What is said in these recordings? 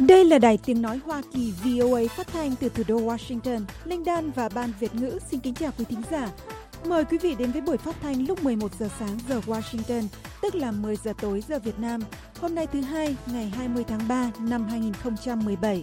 Đây là Đài Tiếng Nói Hoa Kỳ VOA phát thanh từ thủ đô Washington. Linh Đan và Ban Việt ngữ xin kính chào quý thính giả. Mời quý vị đến với buổi phát thanh lúc 11 giờ sáng giờ Washington, tức là 10 giờ tối giờ Việt Nam. Hôm nay thứ Hai, ngày 20 tháng 3 năm 2017.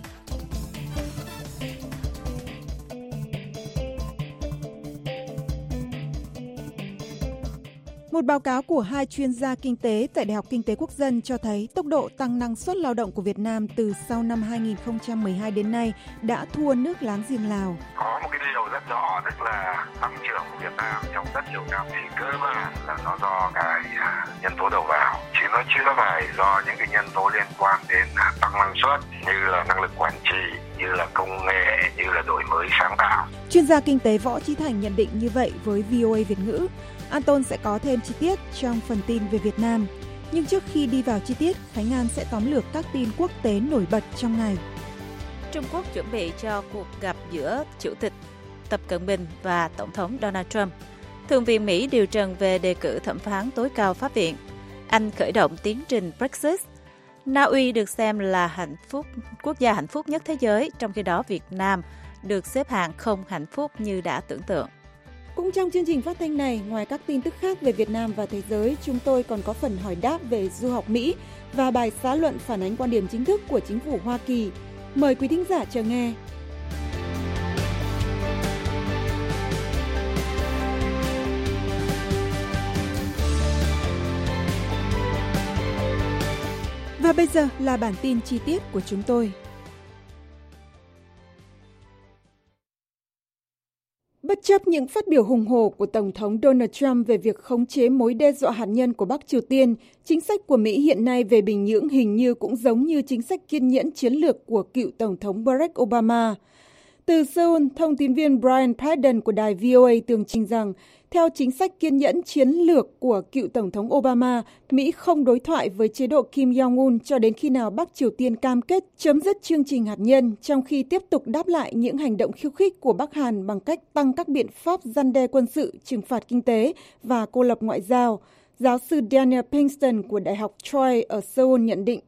Một báo cáo của hai chuyên gia kinh tế tại Đại học Kinh tế Quốc dân cho thấy tốc độ tăng năng suất lao động của Việt Nam từ sau năm 2012 đến nay đã thua nước láng giềng Lào. Có một cái điều rất rõ, tức là tăng trưởng của Việt Nam trong rất nhiều năm thì cơ bản là nó do cái nhân tố đầu vào, chứ nó chưa phải do những cái nhân tố liên quan đến tăng năng suất như là năng lực quản trị, như là công nghệ, như là đổi mới sáng tạo. Chuyên gia kinh tế Võ Chí Thành nhận định như vậy với VOA Việt ngữ. Anton sẽ có thêm chi tiết trong phần tin về Việt Nam. Nhưng trước khi đi vào chi tiết, Khánh An sẽ tóm lược các tin quốc tế nổi bật trong ngày. Trung Quốc chuẩn bị cho cuộc gặp giữa Chủ tịch Tập Cận Bình và Tổng thống Donald Trump. Thượng viện Mỹ điều trần về đề cử thẩm phán tối cao Pháp viện. Anh khởi động tiến trình Brexit. Na Uy được xem là quốc gia hạnh phúc nhất thế giới, trong khi đó Việt Nam được xếp hạng không hạnh phúc như đã tưởng tượng. Cũng trong chương trình phát thanh này, ngoài các tin tức khác về Việt Nam và thế giới, chúng tôi còn có phần hỏi đáp về du học Mỹ và bài xã luận phản ánh quan điểm chính thức của chính phủ Hoa Kỳ. Mời quý thính giả chờ nghe. Và bây giờ là bản tin chi tiết của chúng tôi. Bất chấp những phát biểu hùng hổ của Tổng thống Donald Trump về việc khống chế mối đe dọa hạt nhân của Bắc Triều Tiên, chính sách của Mỹ hiện nay về Bình Nhưỡng hình như cũng giống như chính sách kiên nhẫn chiến lược của cựu Tổng thống Barack Obama. Từ Seoul, thông tin viên Brian Padden của đài VOA tường trình rằng, theo chính sách kiên nhẫn chiến lược của cựu Tổng thống Obama, Mỹ không đối thoại với chế độ Kim Jong-un cho đến khi nào Bắc Triều Tiên cam kết chấm dứt chương trình hạt nhân, trong khi tiếp tục đáp lại những hành động khiêu khích của Bắc Hàn bằng cách tăng các biện pháp răn đe quân sự, trừng phạt kinh tế và cô lập ngoại giao. Giáo sư Daniel Pinkston của Đại học Troy ở Seoul nhận định.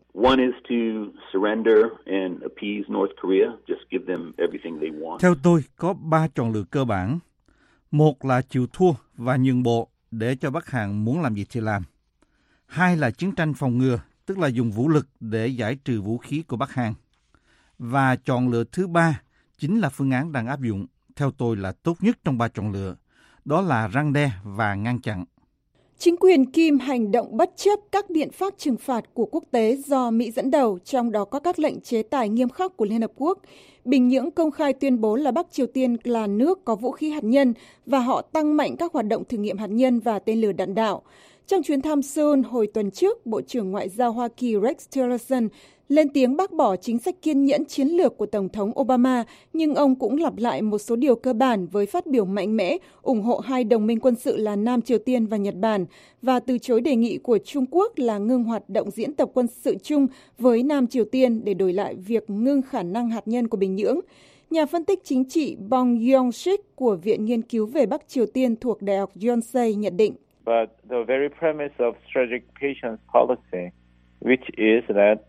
Theo tôi, có 3 chọn lựa cơ bản. Một là chịu thua và nhượng bộ để cho Bắc Hàn muốn làm gì thì làm. 2 là chiến tranh phòng ngừa, tức là dùng vũ lực để giải trừ vũ khí của Bắc Hàn. Và chọn lựa thứ 3 chính là phương án đang áp dụng, theo tôi là tốt nhất trong 3 chọn lựa. Đó là răn đe và ngăn chặn. Chính quyền Kim hành động bất chấp các biện pháp trừng phạt của quốc tế do Mỹ dẫn đầu, trong đó có các lệnh chế tài nghiêm khắc của Liên Hợp Quốc. Bình Nhưỡng công khai tuyên bố là Bắc Triều Tiên là nước có vũ khí hạt nhân và họ tăng mạnh các hoạt động thử nghiệm hạt nhân và tên lửa đạn đạo. Trong chuyến thăm Seoul hồi tuần trước, Bộ trưởng Ngoại giao Hoa Kỳ Rex Tillerson lên tiếng bác bỏ chính sách kiên nhẫn chiến lược của Tổng thống Obama, nhưng ông cũng lặp lại một số điều cơ bản với phát biểu mạnh mẽ ủng hộ hai đồng minh quân sự là Nam Triều Tiên và Nhật Bản và từ chối đề nghị của Trung Quốc là ngưng hoạt động diễn tập quân sự chung với Nam Triều Tiên để đổi lại việc ngưng khả năng hạt nhân của Bình Nhưỡng. Nhà phân tích chính trị Bong Yong-sik của Viện Nghiên cứu về Bắc Triều Tiên thuộc Đại học Yonsei nhận định. But the very premise of strategic patience policy, which is that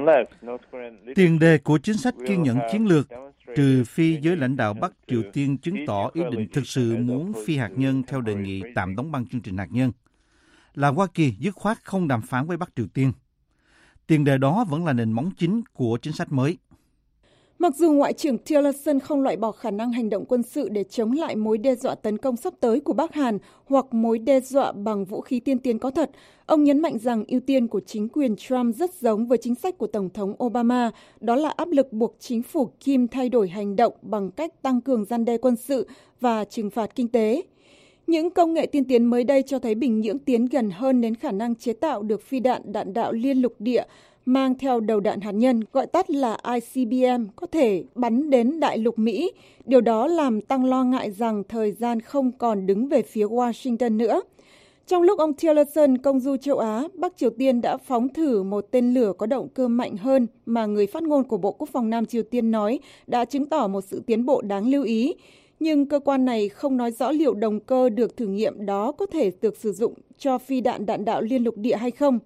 tiền đề của chính sách kiên nhẫn chiến lược, trừ phi giới lãnh đạo Bắc Triều Tiên chứng tỏ ý định thực sự muốn phi hạt nhân theo đề nghị tạm đóng băng chương trình hạt nhân, là Hoa Kỳ dứt khoát không đàm phán với Bắc Triều Tiên. Tiền đề đó vẫn là nền móng chính của chính sách mới. Mặc dù Ngoại trưởng Tillerson không loại bỏ khả năng hành động quân sự để chống lại mối đe dọa tấn công sắp tới của Bắc Hàn hoặc mối đe dọa bằng vũ khí tiên tiến có thật, ông nhấn mạnh rằng ưu tiên của chính quyền Trump rất giống với chính sách của Tổng thống Obama, đó là áp lực buộc chính phủ Kim thay đổi hành động bằng cách tăng cường răn đe quân sự và trừng phạt kinh tế. Những công nghệ tiên tiến mới đây cho thấy Bình Nhưỡng tiến gần hơn đến khả năng chế tạo được phi đạn đạo liên lục địa mang theo đầu đạn hạt nhân, gọi tắt là ICBM, có thể bắn đến đại lục Mỹ. Điều đó làm tăng lo ngại rằng thời gian không còn đứng về phía Washington nữa. Trong lúc ông Tillerson công du châu Á, Bắc Triều Tiên đã phóng thử một tên lửa có động cơ mạnh hơn mà người phát ngôn của Bộ Quốc phòng Nam Triều Tiên nói đã chứng tỏ một sự tiến bộ đáng lưu ý. Nhưng cơ quan này không nói rõ liệu động cơ được thử nghiệm đó có thể được sử dụng cho phi đạn đạo liên lục địa hay không.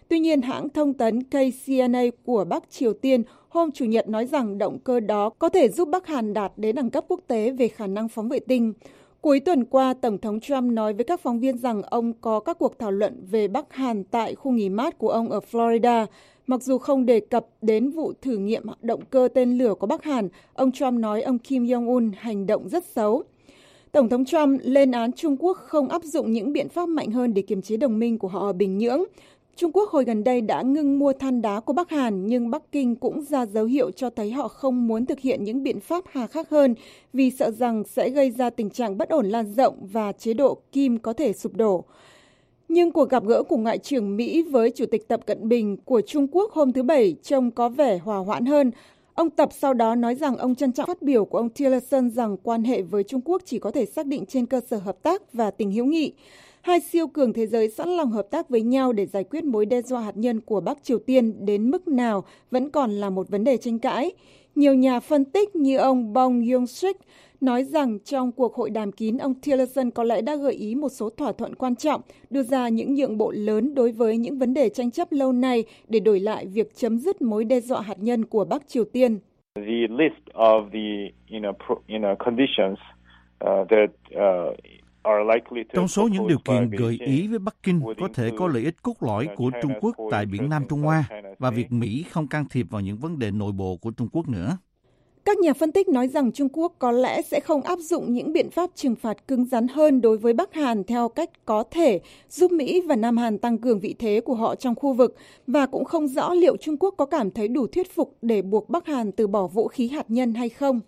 Tuy nhiên, hãng thông tấn KCNA của Bắc Triều Tiên hôm Chủ nhật nói rằng động cơ đó có thể giúp Bắc Hàn đạt đến đẳng cấp quốc tế về khả năng phóng vệ tinh. Cuối tuần qua, Tổng thống Trump nói với các phóng viên rằng ông có các cuộc thảo luận về Bắc Hàn tại khu nghỉ mát của ông ở Florida. Mặc dù không đề cập đến vụ thử nghiệm động cơ tên lửa của Bắc Hàn, ông Trump nói ông Kim Jong-un hành động rất xấu. Tổng thống Trump lên án Trung Quốc không áp dụng những biện pháp mạnh hơn để kiềm chế đồng minh của họ ở Bình Nhưỡng. Trung Quốc hồi gần đây đã ngưng mua than đá của Bắc Hàn, nhưng Bắc Kinh cũng ra dấu hiệu cho thấy họ không muốn thực hiện những biện pháp hà khắc hơn vì sợ rằng sẽ gây ra tình trạng bất ổn lan rộng và chế độ Kim có thể sụp đổ. Nhưng cuộc gặp gỡ của Ngoại trưởng Mỹ với Chủ tịch Tập Cận Bình của Trung Quốc hôm thứ Bảy trông có vẻ hòa hoãn hơn. Ông Tập sau đó nói rằng ông trân trọng phát biểu của ông Tillerson rằng quan hệ với Trung Quốc chỉ có thể xác định trên cơ sở hợp tác và tình hữu nghị. Hai siêu cường thế giới sẵn lòng hợp tác với nhau để giải quyết mối đe dọa hạt nhân của Bắc Triều Tiên đến mức nào vẫn còn là một vấn đề tranh cãi. Nhiều nhà phân tích như ông Bong Young-sik nói rằng trong cuộc hội đàm kín, ông Tillerson có lẽ đã gợi ý một số thỏa thuận quan trọng, đưa ra những nhượng bộ lớn đối với những vấn đề tranh chấp lâu nay để đổi lại việc chấm dứt mối đe dọa hạt nhân của Bắc Triều Tiên. The list of the conditions that trong số những điều kiện gợi ý với Bắc Kinh có thể có lợi ích cốt lõi của Trung Quốc tại Biển Nam Trung Hoa và việc Mỹ không can thiệp vào những vấn đề nội bộ của Trung Quốc nữa. Các nhà phân tích nói rằng Trung Quốc có lẽ sẽ không áp dụng những biện pháp trừng phạt cứng rắn hơn đối với Bắc Hàn theo cách có thể giúp Mỹ và Nam Hàn tăng cường vị thế của họ trong khu vực, và cũng không rõ liệu Trung Quốc có cảm thấy đủ thuyết phục để buộc Bắc Hàn từ bỏ vũ khí hạt nhân hay không.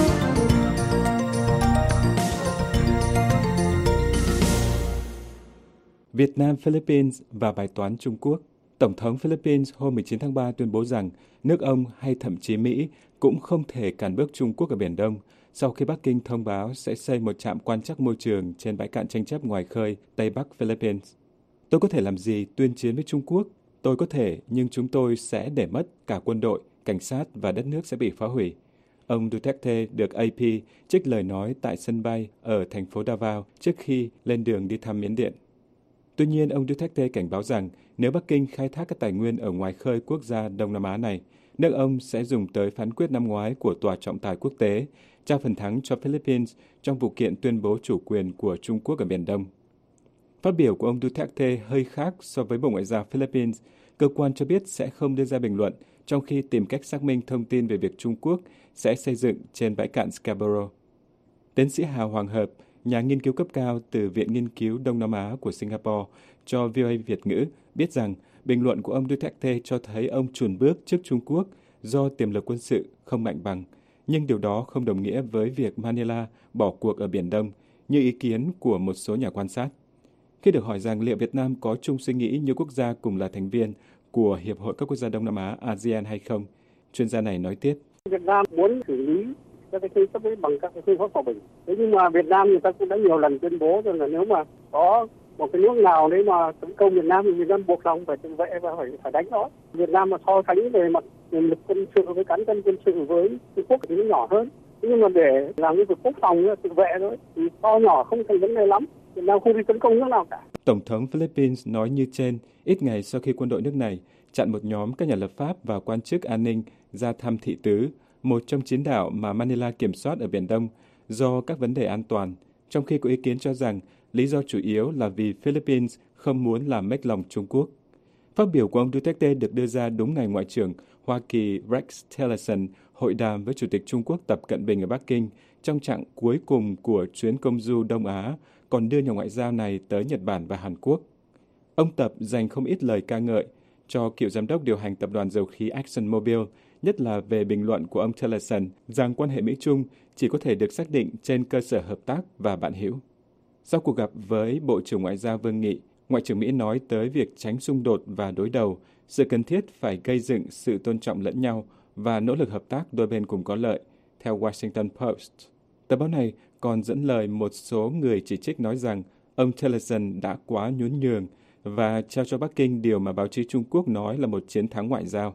Việt Nam, Philippines và bài toán Trung Quốc. Tổng thống Philippines hôm 19 tháng 3 tuyên bố rằng nước ông hay thậm chí Mỹ cũng không thể cản bước Trung Quốc ở Biển Đông sau khi Bắc Kinh thông báo sẽ xây một trạm quan trắc môi trường trên bãi cạn tranh chấp ngoài khơi Tây Bắc Philippines. Tôi có thể làm gì tuyên chiến với Trung Quốc? Tôi có thể, nhưng chúng tôi sẽ để mất cả quân đội, cảnh sát và đất nước sẽ bị phá hủy. Ông Duterte được AP trích lời nói tại sân bay ở thành phố Davao trước khi lên đường đi thăm Miến Điện. Tuy nhiên, ông Duterte cảnh báo rằng nếu Bắc Kinh khai thác các tài nguyên ở ngoài khơi quốc gia Đông Nam Á này, nước ông sẽ dùng tới phán quyết năm ngoái của Tòa trọng tài quốc tế, trao phần thắng cho Philippines trong vụ kiện tuyên bố chủ quyền của Trung Quốc ở Biển Đông. Phát biểu của ông Duterte hơi khác so với Bộ Ngoại giao Philippines. Cơ quan cho biết sẽ không đưa ra bình luận trong khi tìm cách xác minh thông tin về việc Trung Quốc sẽ xây dựng trên bãi cạn Scarborough. Tiến sĩ Hà Hoàng Hợp, nhà nghiên cứu cấp cao từ Viện Nghiên cứu Đông Nam Á của Singapore, cho VOA Việt ngữ biết rằng bình luận của ông Duterte cho thấy ông chùn bước trước Trung Quốc do tiềm lực quân sự không mạnh bằng, nhưng điều đó không đồng nghĩa với việc Manila bỏ cuộc ở Biển Đông, như ý kiến của một số nhà quan sát. Khi được hỏi rằng liệu Việt Nam có chung suy nghĩ như quốc gia cùng là thành viên của Hiệp hội các quốc gia Đông Nam Á ASEAN hay không, chuyên gia này nói tiếp. Việt Nam muốn xử lý các cái tranh chấp ấy bằng các cái phương pháp hòa bình. Thế nhưng mà Việt Nam người ta cũng đã nhiều lần tuyên bố rằng là nếu mà có một cái nước nào đấy mà tấn công Việt Nam thì Việt Nam buộc lòng phải tự vệ và phải đánh nó. Việt Nam mà so sánh về mặt nguồn lực quân sự với cán cân quân sự với Trung Quốc thì nó nhỏ hơn. Thế nhưng mà để làm cái việc quốc phòng tự vệ thôi thì to nhỏ không thành vấn đề lắm. Việt Nam không đi tấn công nước nào cả. Tổng thống Philippines nói như trên, ít ngày sau khi quân đội nước này chặn một nhóm các nhà lập pháp và quan chức an ninh ra thăm Thị Tứ, một trong 9 đảo mà Manila kiểm soát ở Biển Đông, do các vấn đề an toàn, trong khi có ý kiến cho rằng lý do chủ yếu là vì Philippines không muốn làm mếch lòng Trung Quốc. Phát biểu của ông Duterte được đưa ra đúng ngày Ngoại trưởng Hoa Kỳ Rex Tillerson hội đàm với Chủ tịch Trung Quốc Tập Cận Bình ở Bắc Kinh trong chặng cuối cùng của chuyến công du Đông Á, còn đưa nhà ngoại giao này tới Nhật Bản và Hàn Quốc. Ông Tập dành không ít lời ca ngợi cho cựu giám đốc điều hành tập đoàn dầu khí ExxonMobil, nhất là về bình luận của ông Tillerson rằng quan hệ Mỹ-Trung chỉ có thể được xác định trên cơ sở hợp tác và bạn hữu. Sau cuộc gặp với Bộ trưởng Ngoại giao Vương Nghị, Ngoại trưởng Mỹ nói tới việc tránh xung đột và đối đầu, sự cần thiết phải gây dựng sự tôn trọng lẫn nhau và nỗ lực hợp tác đôi bên cùng có lợi, theo Washington Post. Tờ báo này còn dẫn lời một số người chỉ trích nói rằng ông Tillerson đã quá nhún nhường và trao cho Bắc Kinh điều mà báo chí Trung Quốc nói là một chiến thắng ngoại giao.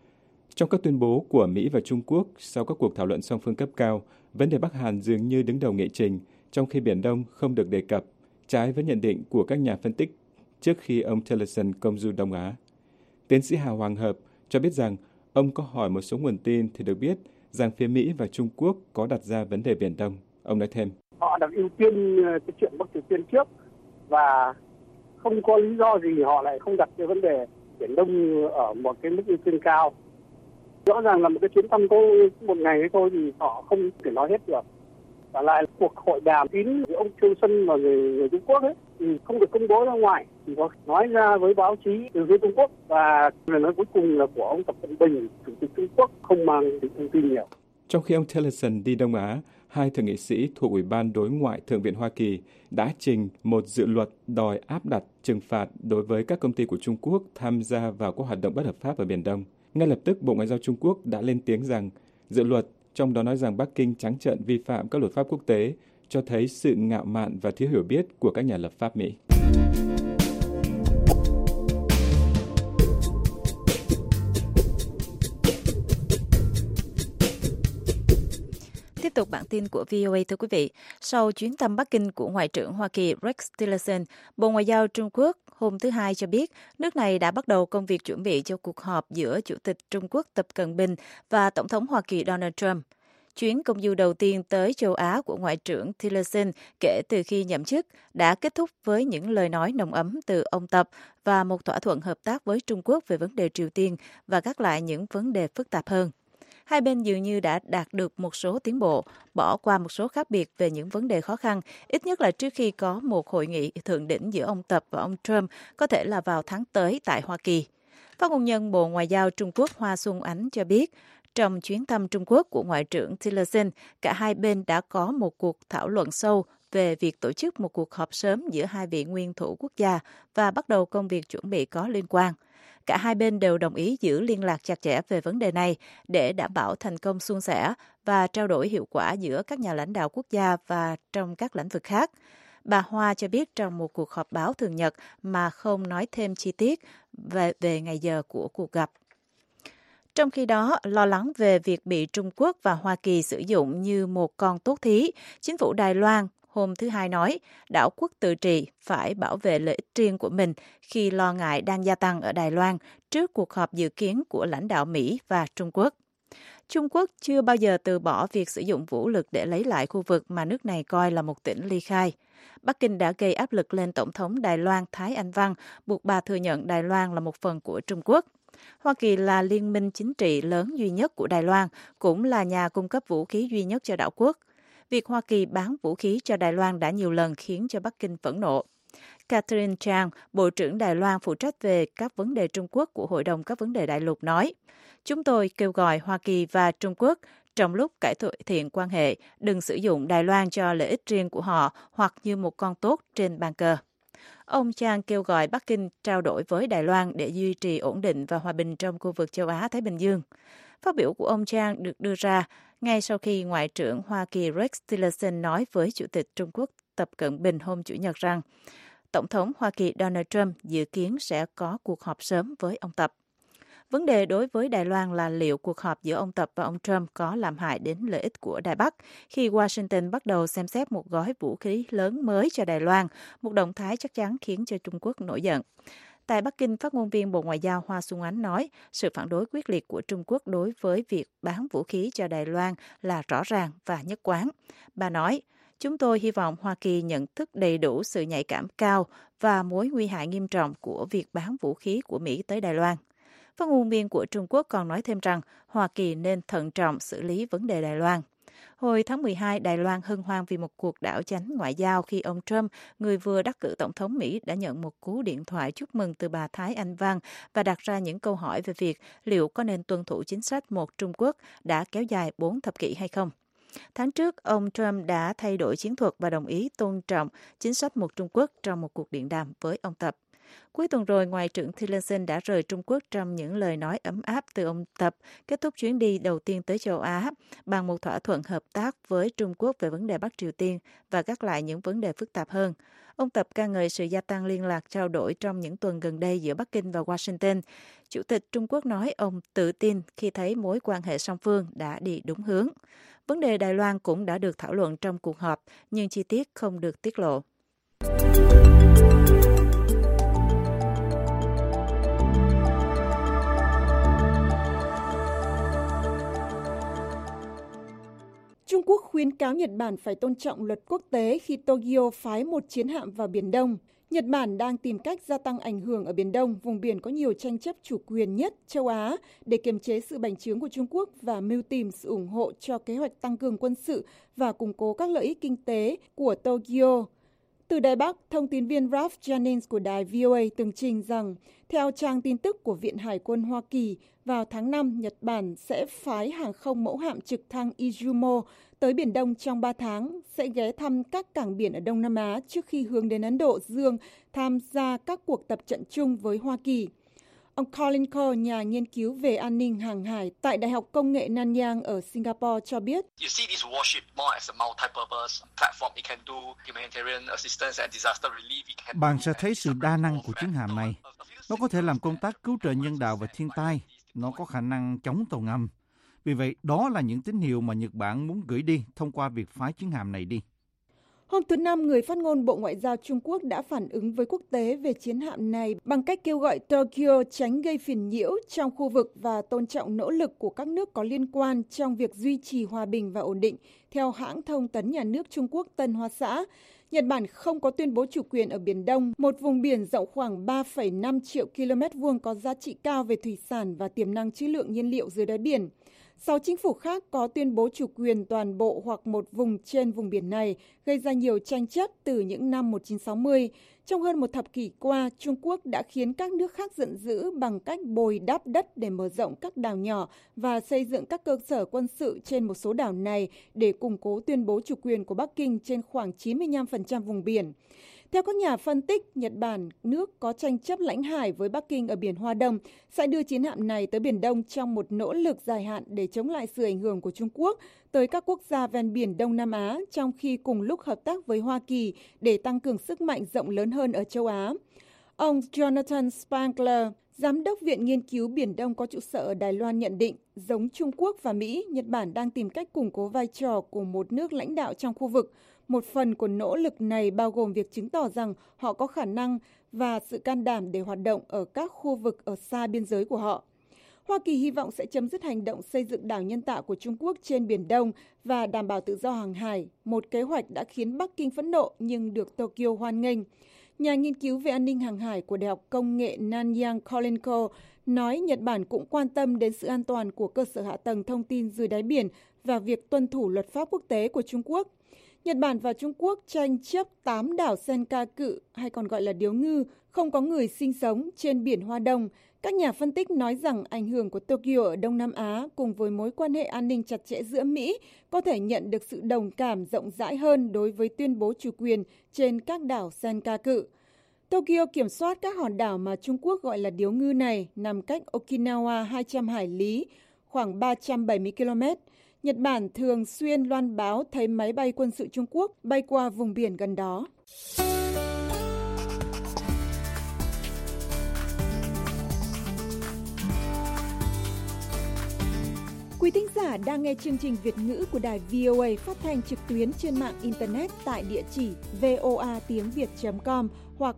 Trong các tuyên bố của Mỹ và Trung Quốc sau các cuộc thảo luận song phương cấp cao, vấn đề Bắc Hàn dường như đứng đầu nghị trình, trong khi Biển Đông không được đề cập, trái với nhận định của các nhà phân tích trước khi ông Tillerson công du Đông Á. Tiến sĩ Hà Hoàng Hợp cho biết rằng ông có hỏi một số nguồn tin thì được biết rằng phía Mỹ và Trung Quốc có đặt ra vấn đề Biển Đông. Ông nói thêm. Họ đặt ưu tiên cái chuyện Bắc Triều Tiên trước và không có lý do gì họ lại không đặt cái vấn đề Biển Đông ở một cái mức ưu tiên cao. Rõ ràng là một cái chuyến thăm có một ngày ấy thôi thì họ không thể nói hết được. Và lại cuộc hội đàm kín với ông Trương Xuân và người Trung Quốc ấy thì không được công bố ra ngoài, chỉ có nói ra với báo chí từ phía Trung Quốc, và lời nói cuối cùng là của ông Tập Cận Bình, chủ tịch Trung Quốc, không mang tính thông tin nhiều. Trong khi ông Tillerson đi Đông Á, hai thượng nghị sĩ thuộc Ủy ban Đối ngoại Thượng viện Hoa Kỳ đã trình một dự luật đòi áp đặt trừng phạt đối với các công ty của Trung Quốc tham gia vào các hoạt động bất hợp pháp ở Biển Đông. Ngay lập tức, Bộ Ngoại giao Trung Quốc đã lên tiếng rằng dự luật, trong đó nói rằng Bắc Kinh trắng trợn vi phạm các luật pháp quốc tế, cho thấy sự ngạo mạn và thiếu hiểu biết của các nhà lập pháp Mỹ. Tiếp tục bản tin của VOA, thưa quý vị. Sau chuyến thăm Bắc Kinh của Ngoại trưởng Hoa Kỳ Rex Tillerson, Bộ Ngoại giao Trung Quốc hôm thứ Hai cho biết nước này đã bắt đầu công việc chuẩn bị cho cuộc họp giữa Chủ tịch Trung Quốc Tập Cận Bình và Tổng thống Hoa Kỳ Donald Trump. Chuyến công du đầu tiên tới châu Á của Ngoại trưởng Tillerson kể từ khi nhậm chức đã kết thúc với những lời nói nồng ấm từ ông Tập và một thỏa thuận hợp tác với Trung Quốc về vấn đề Triều Tiên và gác lại những vấn đề phức tạp hơn. Hai bên dường như đã đạt được một số tiến bộ, bỏ qua một số khác biệt về những vấn đề khó khăn, ít nhất là trước khi có một hội nghị thượng đỉnh giữa ông Tập và ông Trump, có thể là vào tháng tới tại Hoa Kỳ. Phát ngôn nhân Bộ Ngoại giao Trung Quốc Hoa Xuân Ánh cho biết, trong chuyến thăm Trung Quốc của Ngoại trưởng Tillerson, cả hai bên đã có một cuộc thảo luận sâu về việc tổ chức một cuộc họp sớm giữa hai vị nguyên thủ quốc gia và bắt đầu công việc chuẩn bị có liên quan. Cả hai bên đều đồng ý giữ liên lạc chặt chẽ về vấn đề này để đảm bảo thành công suôn sẻ và trao đổi hiệu quả giữa các nhà lãnh đạo quốc gia và trong các lĩnh vực khác. Bà Hoa cho biết trong một cuộc họp báo thường nhật mà không nói thêm chi tiết về ngày giờ của cuộc gặp. Trong khi đó, lo lắng về việc bị Trung Quốc và Hoa Kỳ sử dụng như một con tốt thí, chính phủ Đài Loan hôm thứ Hai nói đảo quốc tự trị phải bảo vệ lợi ích riêng của mình khi lo ngại đang gia tăng ở Đài Loan trước cuộc họp dự kiến của lãnh đạo Mỹ và Trung Quốc. Trung Quốc chưa bao giờ từ bỏ việc sử dụng vũ lực để lấy lại khu vực mà nước này coi là một tỉnh ly khai. Bắc Kinh đã gây áp lực lên Tổng thống Đài Loan Thái Anh Văn, buộc bà thừa nhận Đài Loan là một phần của Trung Quốc. Hoa Kỳ là liên minh chính trị lớn duy nhất của Đài Loan, cũng là nhà cung cấp vũ khí duy nhất cho đảo quốc. Việc Hoa Kỳ bán vũ khí cho Đài Loan đã nhiều lần khiến cho Bắc Kinh phẫn nộ. Catherine Chang, Bộ trưởng Đài Loan phụ trách về các vấn đề Trung Quốc của Hội đồng các vấn đề đại lục nói, chúng tôi kêu gọi Hoa Kỳ và Trung Quốc trong lúc cải thiện quan hệ đừng sử dụng Đài Loan cho lợi ích riêng của họ hoặc như một con tốt trên bàn cờ. Ông Chang kêu gọi Bắc Kinh trao đổi với Đài Loan để duy trì ổn định và hòa bình trong khu vực châu Á-Thái Bình Dương. Phát biểu của ông Chang được đưa ra ngay sau khi Ngoại trưởng Hoa Kỳ Rex Tillerson nói với Chủ tịch Trung Quốc Tập Cận Bình hôm Chủ nhật rằng Tổng thống Hoa Kỳ Donald Trump dự kiến sẽ có cuộc họp sớm với ông Tập. Vấn đề đối với Đài Loan là liệu cuộc họp giữa ông Tập và ông Trump có làm hại đến lợi ích của Đài Bắc khi Washington bắt đầu xem xét một gói vũ khí lớn mới cho Đài Loan, một động thái chắc chắn khiến cho Trung Quốc nổi giận. Tại Bắc Kinh, phát ngôn viên Bộ Ngoại giao Hoa Xuân Ánh nói sự phản đối quyết liệt của Trung Quốc đối với việc bán vũ khí cho Đài Loan là rõ ràng và nhất quán. Bà nói, chúng tôi hy vọng Hoa Kỳ nhận thức đầy đủ sự nhạy cảm cao và mối nguy hại nghiêm trọng của việc bán vũ khí của Mỹ tới Đài Loan. Phát ngôn viên của Trung Quốc còn nói thêm rằng Hoa Kỳ nên thận trọng xử lý vấn đề Đài Loan. Hồi tháng 12, Đài Loan hân hoan vì một cuộc đảo chánh ngoại giao khi ông Trump, người vừa đắc cử Tổng thống Mỹ, đã nhận một cú điện thoại chúc mừng từ bà Thái Anh Văn và đặt ra những câu hỏi về việc liệu có nên tuân thủ chính sách một Trung Quốc đã kéo dài 4 thập kỷ hay không. Tháng trước, ông Trump đã thay đổi chiến thuật và đồng ý tôn trọng chính sách một Trung Quốc trong một cuộc điện đàm với ông Tập. Cuối tuần rồi, Ngoại trưởng Tillerson đã rời Trung Quốc trong những lời nói ấm áp từ ông Tập, kết thúc chuyến đi đầu tiên tới châu Á bằng một thỏa thuận hợp tác với Trung Quốc về vấn đề Bắc Triều Tiên và gác lại những vấn đề phức tạp hơn. Ông Tập ca ngợi sự gia tăng liên lạc trao đổi trong những tuần gần đây giữa Bắc Kinh và Washington. Chủ tịch Trung Quốc nói ông tự tin khi thấy mối quan hệ song phương đã đi đúng hướng. Vấn đề Đài Loan cũng đã được thảo luận trong cuộc họp, nhưng chi tiết không được tiết lộ. Quốc khuyến cáo Nhật Bản phải tôn trọng luật quốc tế khi Tokyo phái một chiến hạm vào Biển Đông. Nhật Bản đang tìm cách gia tăng ảnh hưởng ở Biển Đông, vùng biển có nhiều tranh chấp chủ quyền nhất châu Á, để kiềm chế sự bành trướng của Trung Quốc và mưu tìm sự ủng hộ cho kế hoạch tăng cường quân sự và củng cố các lợi ích kinh tế của Tokyo. Từ Đài Bắc, thông tín viên Ralph Jennings của đài VOA tường trình rằng, theo trang tin tức của Viện Hải quân Hoa Kỳ, vào tháng 5, Nhật Bản sẽ phái hàng không mẫu hạm trực thăng Izumo tới Biển Đông trong 3 tháng, sẽ ghé thăm các cảng biển ở Đông Nam Á trước khi hướng đến Ấn Độ Dương tham gia các cuộc tập trận chung với Hoa Kỳ. Ông Colin Kerr, nhà nghiên cứu về an ninh hàng hải tại Đại học Công nghệ Nanyang ở Singapore cho biết, bạn sẽ thấy sự đa năng của chiến hạm này. Nó có thể làm công tác cứu trợ nhân đạo và thiên tai. Nó có khả năng chống tàu ngầm. Vì vậy, đó là những tín hiệu mà Nhật Bản muốn gửi đi thông qua việc phái chiến hạm này đi. Hôm thứ Năm, người phát ngôn Bộ Ngoại giao Trung Quốc đã phản ứng với quốc tế về chiến hạm này bằng cách kêu gọi Tokyo tránh gây phiền nhiễu trong khu vực và tôn trọng nỗ lực của các nước có liên quan trong việc duy trì hòa bình và ổn định, theo hãng thông tấn nhà nước Trung Quốc Tân Hoa Xã. Nhật Bản không có tuyên bố chủ quyền ở Biển Đông, một vùng biển rộng khoảng 3,5 triệu km vuông có giá trị cao về thủy sản và tiềm năng trữ lượng nhiên liệu dưới đáy biển. 6 chính phủ khác có tuyên bố chủ quyền toàn bộ hoặc một vùng trên vùng biển này, gây ra nhiều tranh chấp từ những năm 1960. Trong hơn một thập kỷ qua, Trung Quốc đã khiến các nước khác giận dữ bằng cách bồi đắp đất để mở rộng các đảo nhỏ và xây dựng các cơ sở quân sự trên một số đảo này để củng cố tuyên bố chủ quyền của Bắc Kinh trên khoảng 95% vùng biển. Theo các nhà phân tích, Nhật Bản, nước có tranh chấp lãnh hải với Bắc Kinh ở Biển Hoa Đông, sẽ đưa chiến hạm này tới Biển Đông trong một nỗ lực dài hạn để chống lại sự ảnh hưởng của Trung Quốc tới các quốc gia ven biển Đông Nam Á, trong khi cùng lúc hợp tác với Hoa Kỳ để tăng cường sức mạnh rộng lớn hơn ở châu Á. Ông Jonathan Spangler, Giám đốc Viện Nghiên cứu Biển Đông có trụ sở ở Đài Loan nhận định, giống Trung Quốc và Mỹ, Nhật Bản đang tìm cách củng cố vai trò của một nước lãnh đạo trong khu vực. Một phần của nỗ lực này bao gồm việc chứng tỏ rằng họ có khả năng và sự can đảm để hoạt động ở các khu vực ở xa biên giới của họ. Hoa Kỳ hy vọng sẽ chấm dứt hành động xây dựng đảo nhân tạo của Trung Quốc trên Biển Đông và đảm bảo tự do hàng hải, một kế hoạch đã khiến Bắc Kinh phẫn nộ nhưng được Tokyo hoan nghênh. Nhà nghiên cứu về an ninh hàng hải của Đại học Công nghệ Nanyang Colin Kerr nói Nhật Bản cũng quan tâm đến sự an toàn của cơ sở hạ tầng thông tin dưới đáy biển và việc tuân thủ luật pháp quốc tế của Trung Quốc. Nhật Bản và Trung Quốc tranh chấp 8 đảo Senkaku, hay còn gọi là điếu ngư, không có người sinh sống trên Biển Hoa Đông. Các nhà phân tích nói rằng ảnh hưởng của Tokyo ở Đông Nam Á cùng với mối quan hệ an ninh chặt chẽ giữa Mỹ có thể nhận được sự đồng cảm rộng rãi hơn đối với tuyên bố chủ quyền trên các đảo Senkaku. Tokyo kiểm soát các hòn đảo mà Trung Quốc gọi là điếu ngư này, nằm cách Okinawa 200 hải lý, khoảng 370 km. Nhật Bản thường xuyên loan báo thấy máy bay quân sự Trung Quốc bay qua vùng biển gần đó. Quý thính giả đang nghe chương trình Việt ngữ của đài VOA phát thanh trực tuyến trên mạng Internet tại địa chỉ voatiengviet.com hoặc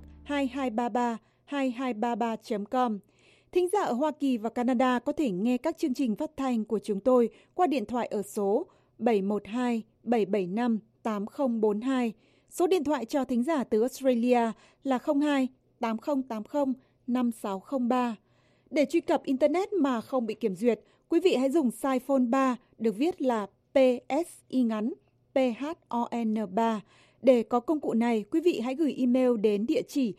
2233 Thính giả ở Hoa Kỳ và Canada có thể nghe các chương trình phát thanh của chúng tôi qua điện thoại ở số 712-775-8042. Số điện thoại cho thính giả từ Australia là 02-8080-5603. Để truy cập Internet mà không bị kiểm duyệt, quý vị hãy dùng size phone 3 được viết là PSI ngắn, PHON3. Để có công cụ này, quý vị hãy gửi email đến địa chỉ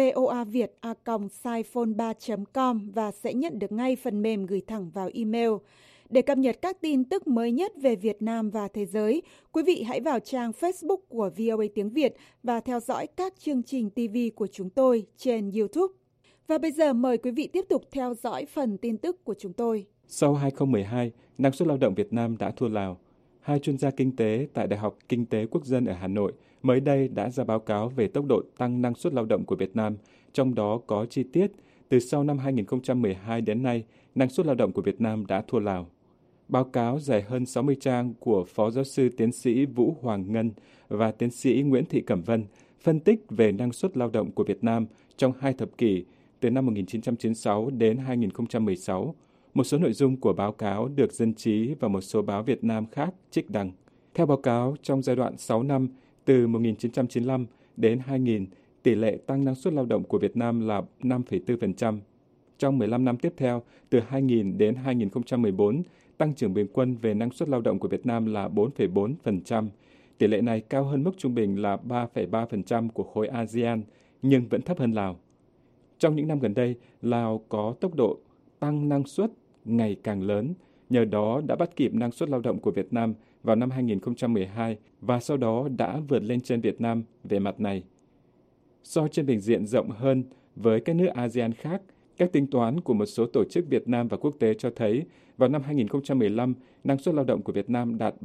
voaviet@siphone3.com và sẽ nhận được ngay phần mềm gửi thẳng vào email. Để cập nhật các tin tức mới nhất về Việt Nam và thế giới, quý vị hãy vào trang Facebook của VOA Tiếng Việt và theo dõi các chương trình TV của chúng tôi trên YouTube. Và bây giờ mời quý vị tiếp tục theo dõi phần tin tức của chúng tôi. Sau 2012, năng suất lao động Việt Nam đã thua Lào. Hai chuyên gia kinh tế tại Đại học Kinh tế Quốc dân ở Hà Nội mới đây đã ra báo cáo về tốc độ tăng năng suất lao động của Việt Nam, trong đó có chi tiết từ sau năm 2012 đến nay, năng suất lao động của Việt Nam đã thua Lào. Báo cáo dài hơn 60 trang của Phó Giáo sư Tiến sĩ Vũ Hoàng Ngân và Tiến sĩ Nguyễn Thị Cẩm Vân phân tích về năng suất lao động của Việt Nam trong 2 thập kỷ từ năm 1996 đến 2016. Một số nội dung của báo cáo được Dân trí và một số báo Việt Nam khác trích đăng. Theo báo cáo, trong giai đoạn 6 năm từ 1995 đến 2000, tỷ lệ tăng năng suất lao động của Việt Nam là 5,4%. Trong 15 năm tiếp theo, từ 2000 đến 2014, tăng trưởng bình quân về năng suất lao động của Việt Nam là 4,4%. Tỷ lệ này cao hơn mức trung bình là 3,3% của khối ASEAN, nhưng vẫn thấp hơn Lào. Trong những năm gần đây, Lào có tốc độ tăng năng suất ngày càng lớn, nhờ đó đã bắt kịp năng suất lao động của Việt Nam vào năm 2012 và sau đó đã vượt lên trên Việt Nam về mặt này. So trên bình diện rộng hơn với các nước ASEAN khác, các tính toán của một số tổ chức Việt Nam và quốc tế cho thấy vào năm 2015, năng suất lao động của Việt Nam đạt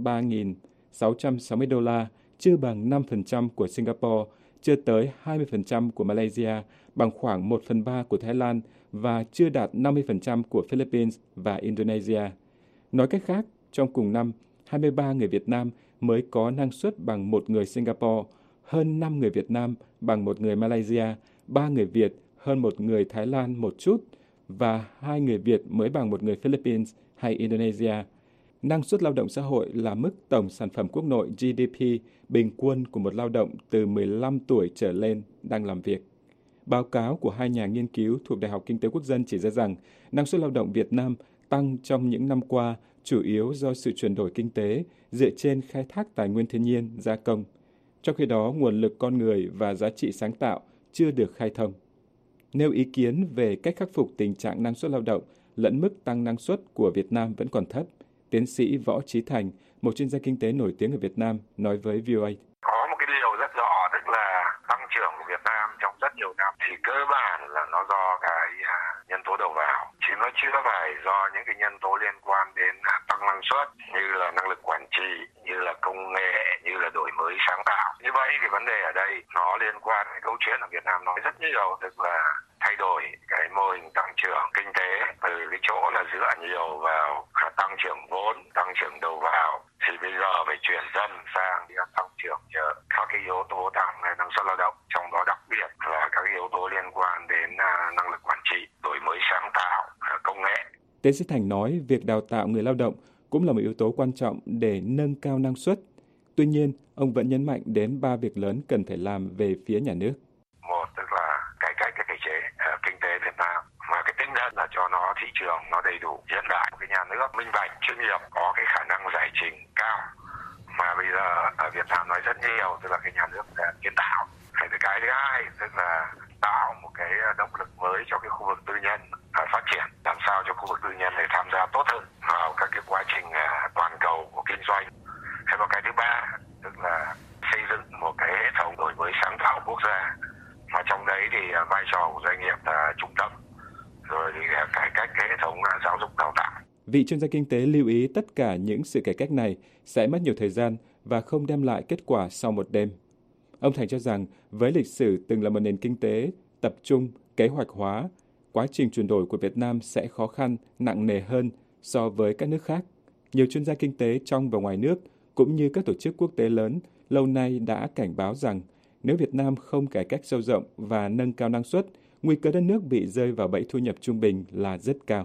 3.660 đô la, chưa bằng 5% của Singapore, chưa tới 20% của Malaysia, bằng khoảng 1/3 của Thái Lan và chưa đạt 50% của Philippines và Indonesia. Nói cách khác, trong cùng năm, 23 người Việt Nam mới có năng suất bằng một người Singapore, hơn 5 người Việt Nam bằng một người Malaysia, 3 người Việt hơn một người Thái Lan một chút và 2 người Việt mới bằng một người Philippines hay Indonesia. Năng suất lao động xã hội là mức tổng sản phẩm quốc nội GDP bình quân của một lao động từ 15 tuổi trở lên đang làm việc. Báo cáo của hai nhà nghiên cứu thuộc Đại học Kinh tế Quốc dân chỉ ra rằng năng suất lao động Việt Nam tăng trong những năm qua chủ yếu do sự chuyển đổi kinh tế dựa trên khai thác tài nguyên thiên nhiên, gia công. Trong khi đó, nguồn lực con người và giá trị sáng tạo chưa được khai thông. Nêu ý kiến về cách khắc phục tình trạng năng suất lao động lẫn mức tăng năng suất của Việt Nam vẫn còn thấp, tiến sĩ Võ Trí Thành, một chuyên gia kinh tế nổi tiếng ở Việt Nam, nói với VOA. Có một cái điều rất rõ, tức là tăng trưởng của Việt Nam trong rất nhiều năm thì cơ bản là nó do cái nhân tố đầu vào, chứ nó chưa phải do những cái nhân tố liên quan đến tăng năng suất như là năng lực quản trị, như là công nghệ, như là đổi mới sáng tạo. Như vậy cái vấn đề ở đây nó liên quan đến câu chuyện ở Việt Nam nói rất nhiều, tức là thay đổi cái mô hình tăng trưởng kinh tế từ cái chỗ là dựa nhiều vào tăng trưởng vốn, tăng trưởng đầu vào, thì bây giờ phải chuyển dần sang tăng trưởng nhờ các cái yếu tố tăng năng suất lao động, trong đó đặc biệt là các yếu tố liên quan đến năng lực quản trị, đổi mới sáng tạo, công nghệ. Tiến sĩ Thành nói việc đào tạo người lao động cũng là một yếu tố quan trọng để nâng cao năng suất. Tuy nhiên, ông vẫn nhấn mạnh đến 3 việc lớn cần phải làm về phía nhà nước. Một, tức là cải cách cái thể chế kinh tế Việt Nam, mà cái tính chất là cho nó thị trường nó đầy đủ, hiện đại, cái nhà nước minh bạch, chuyên nghiệp, có cái khả năng giải trình cao. Mà bây giờ ở Việt Nam nói rất nhiều, tức là cái nhà nước kiến tạo. Cái thứ hai, tức là tạo một cái động lực mới cho cái khu vực tư nhân phát triển, làm sao cho khu vực tư nhân này tham gia tốt hơn vào các cái quá trình toàn cầu của kinh doanh. Hay vào cái thứ ba, tức là xây dựng một cái hệ thống đổi mới sáng tạo quốc gia, mà trong đấy thì vai trò của doanh nghiệp là trung tâm, rồi thì cải cách cái hệ thống giáo dục đào tạo. Vị chuyên gia kinh tế lưu ý tất cả những sự cải cách này sẽ mất nhiều thời gian và không đem lại kết quả sau một đêm. Ông Thành cho rằng với lịch sử từng là một nền kinh tế tập trung, kế hoạch hóa, quá trình chuyển đổi của Việt Nam sẽ khó khăn, nặng nề hơn so với các nước khác. Nhiều chuyên gia kinh tế trong và ngoài nước cũng như các tổ chức quốc tế lớn lâu nay đã cảnh báo rằng nếu Việt Nam không cải cách sâu rộng và nâng cao năng suất, nguy cơ đất nước bị rơi vào bẫy thu nhập trung bình là rất cao.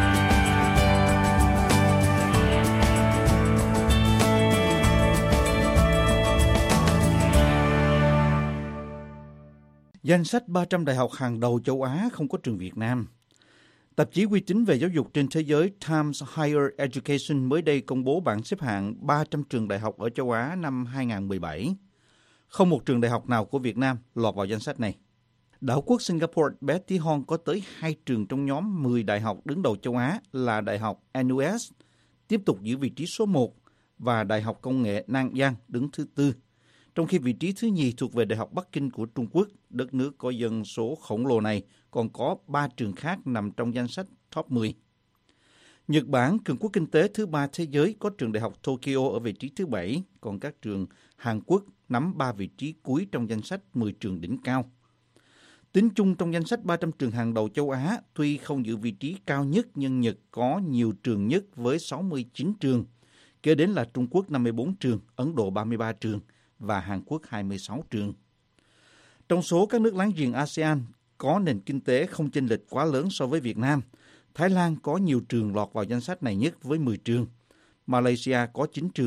Danh sách 300 đại học hàng đầu châu Á không có trường Việt Nam. Tạp chí uy tín về giáo dục trên thế giới Times Higher Education mới đây công bố bảng xếp hạng 300 trường đại học ở châu Á năm 2017. Không một trường đại học nào của Việt Nam lọt vào danh sách này. Đảo quốc Singapore bé tí hon có tới 2 trường trong nhóm 10 đại học đứng đầu châu Á là Đại học NUS, tiếp tục giữ vị trí số 1, và Đại học Công nghệ Nanyang đứng thứ 4. Trong khi vị trí thứ nhì thuộc về Đại học Bắc Kinh của Trung Quốc, đất nước có dân số khổng lồ này còn có 3 trường khác nằm trong danh sách top 10. Nhật Bản, cường quốc kinh tế thứ 3 thế giới, có trường Đại học Tokyo ở vị trí thứ 7, còn các trường Hàn Quốc nắm 3 vị trí cuối trong danh sách 10 trường đỉnh cao. Tính chung trong danh sách 300 trường hàng đầu châu Á, tuy không giữ vị trí cao nhất nhưng Nhật có nhiều trường nhất với 69 trường. Kế đến là Trung Quốc 54 trường, Ấn Độ 33 trường và Hàn Quốc 26 trường. Trong số các nước láng giềng ASEAN có nền kinh tế không chênh lệch quá lớn so với Việt Nam, Thái Lan có nhiều trường lọt vào danh sách này nhất với 10 trường, Malaysia có 9 trường,